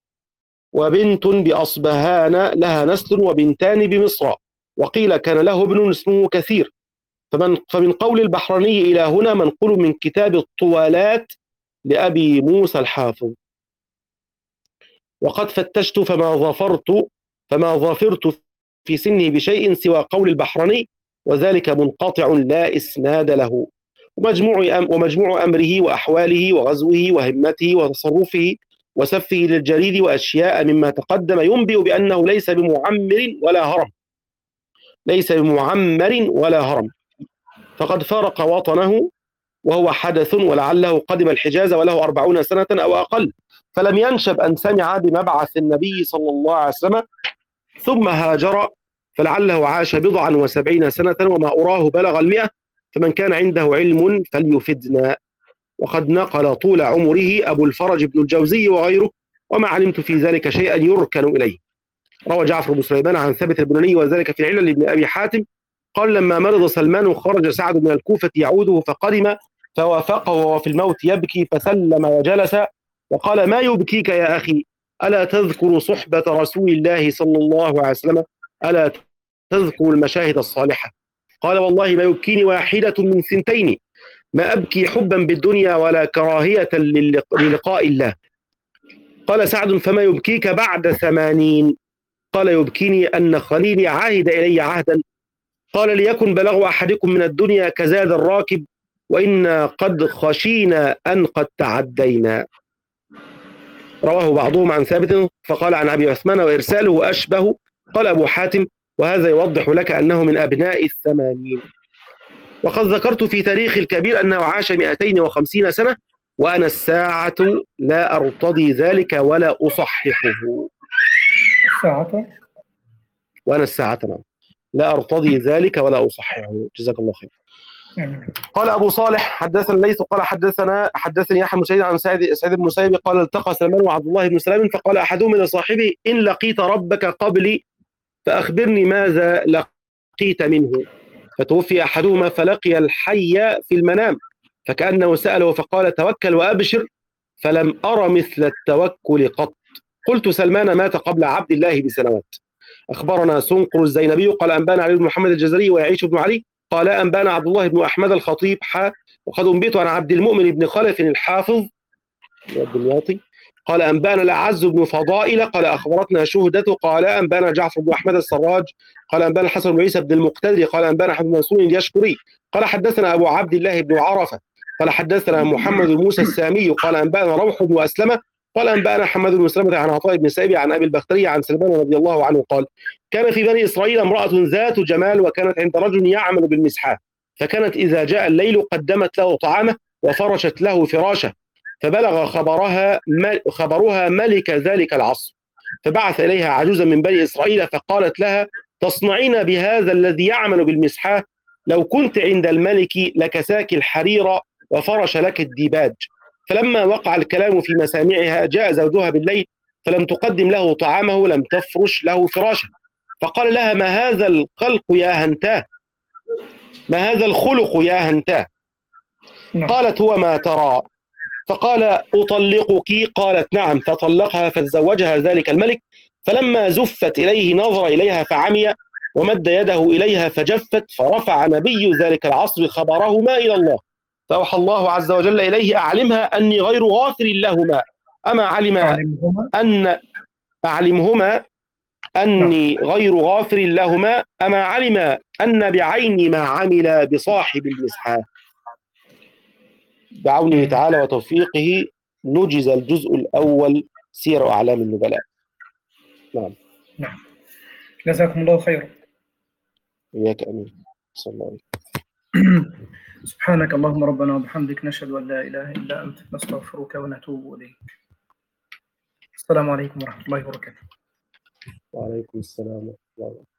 Speaker 3: وبنت بأصبهان لها نسل وبنتان بمصر، وقيل كان له ابن اسمه كثير. فمن, فمن قول البحراني إلى هنا منقول من كتاب الطوالات لأبي موسى الحافظ. وقد فتشت فما ظفرت فما ظفرت في سنه بشيء سوى قول البحراني، وذلك منقطع لا إسناد له. ومجموع, أم ومجموع أمره وأحواله وغزوه وهمته وتصرفه وسفه للجريد وأشياء مما تقدم ينبئ بأنه ليس بمعمر ولا هرم ليس بمعمر ولا هرم فقد فارق وطنه وهو حدث، ولعله قدم الحجاز وله أربعون سنة أو أقل، فلم ينشب أن سمع بمبعث النبي صلى الله عليه وسلم، ثم هاجر فلعله عاش بضعا وسبعين سنة وما أراه بلغ المئة، فمن كان عنده علم فليفدنا. وقد نقل طول عمره أبو الفرج بن الجوزي وغيره، وما علمت في ذلك شيئا يركن إليه. روى جعفر بن سليمان عن ثابت البناني وذلك في العلل لابن أبي حاتم قال لما مرض سلمان خرج سعد من الكوفة يعوده فقدم فوافقه وهو في الموت يبكي فسلم وجلس وقال ما يبكيك يا أخي؟ ألا تذكر صحبة رسول الله صلى الله عليه وسلم؟ ألا تذكر المشاهد الصالحة؟ قال والله ما يبكيني واحدة من ثنتين، ما أبكي حبا بالدنيا ولا كراهية للقاء الله. قال سعد فما يبكيك بعد ثمانين؟ قال يبكيني أن خليلي عاهد إلي عهدا، قال ليكن بلغ أحدكم من الدنيا كزاد الراكب وإنا قد خشينا أن قد تعدينا. رواه بعضهم عن ثابت فقال عن أبي عثمان وإرساله أشبه. قال أبو حاتم وهذا يوضح لك أنه من أبناء الثمانين. وقد ذكرت في تاريخ الكبير أنه عاش مئتين وخمسين سنة وأنا الساعة لا أرتضي ذلك ولا أصححه.
Speaker 1: الساعة
Speaker 3: وأنا الساعة لا أرتضي ذلك ولا أصححه. جزاك الله خير. قال أبو صالح حدثنا الليث قال حدثنا حدثني يحيى بن سعيد عن سعيد سعيد بن المسيب قال التقى سلمان وعبد الله بن سلام فقال أحدهم لصاحبه إن لقيت ربك قبلي فأخبرني ماذا لقيت منه، فتوفي أحدهما فلقي الحي في المنام فكأنه سأله فقال توكل وأبشر فلم أر مثل التوكل قط. قلت سلمان مات قبل عبد الله بسنوات. أخبرنا سنقر الزينبي قال أنبانا علي بن محمد الجزري ويعيش بن علي قال أنبانا عبد الله بن أحمد الخطيب حا وقد أنبئت عن عبد المؤمن بن خلف الحافظ الدمياطي قال أنبانا الأعز بن فضائل قال أخبرتنا شهدة قال أنبانا جعفر بن أحمد السراج قال أنبانا الحسن بن عيسى بن المقتدر قال أنبانا حمد منصور اليشكري قال حدثنا أبو عبد الله بن عرفة قال حدثنا محمد بن موسى السامي قال أنبانا روح بن أسلمة قال أنبانا حماد بن سلمة عن عطاء بن سائب عن أبي البختري عن سلمان رضي الله عنه قال كان في بني إسرائيل امرأة ذات جمال وكانت عند رجل يعمل بالمسحاه، فكانت إذا جاء الليل قدمت له طعامه وفرشت له فراشه، فبلغ خبرها خبرها ملك ذلك العصر، فبعث إليها عجوزا من بني إسرائيل فقالت لها تصنعين بهذا الذي يعمل بالمسحاه؟ لو كنت عند الملك لكساك الحرير وفرش لك الديباج. فلما وقع الكلام في مسامعها جاء زوجها بالليل فلم تقدم له طعامه لم تفرش له فراشه، فقال لها ما هذا الخلق يا هنتاه، ما هذا الخلق يا هنتاه؟ قالت هو ما ترى. فقال أطلقك؟ قالت نعم، فطلقها فتزوجها ذلك الملك، فلما زفت إليه نظر إليها فعمي ومد يده إليها فجفت، فرفع نبي ذلك العصر خبرهما إلى الله، فأوحى الله عز وجل إليه أعلمها أني غير غافر لهما، أما علم أن أعلمهما أني غير غافر لهما أما علم أن بعين ما عمل بصاحب المسحاه. بعونه تعالى وتوفيقه نجز الجزء الأول سير أعلام النبلاء. نعم
Speaker 1: نعم جزاكم الله خيرا.
Speaker 3: إياك أمين. صلى الله عليه
Speaker 1: سبحانك اللهم ربنا وبحمدك نشهد أن لا إله إلا أنت نستغفرك ونتوب إليك. السلام عليكم ورحمة الله وبركاته.
Speaker 3: وعليكم السلام ورحمة الله وبركاته.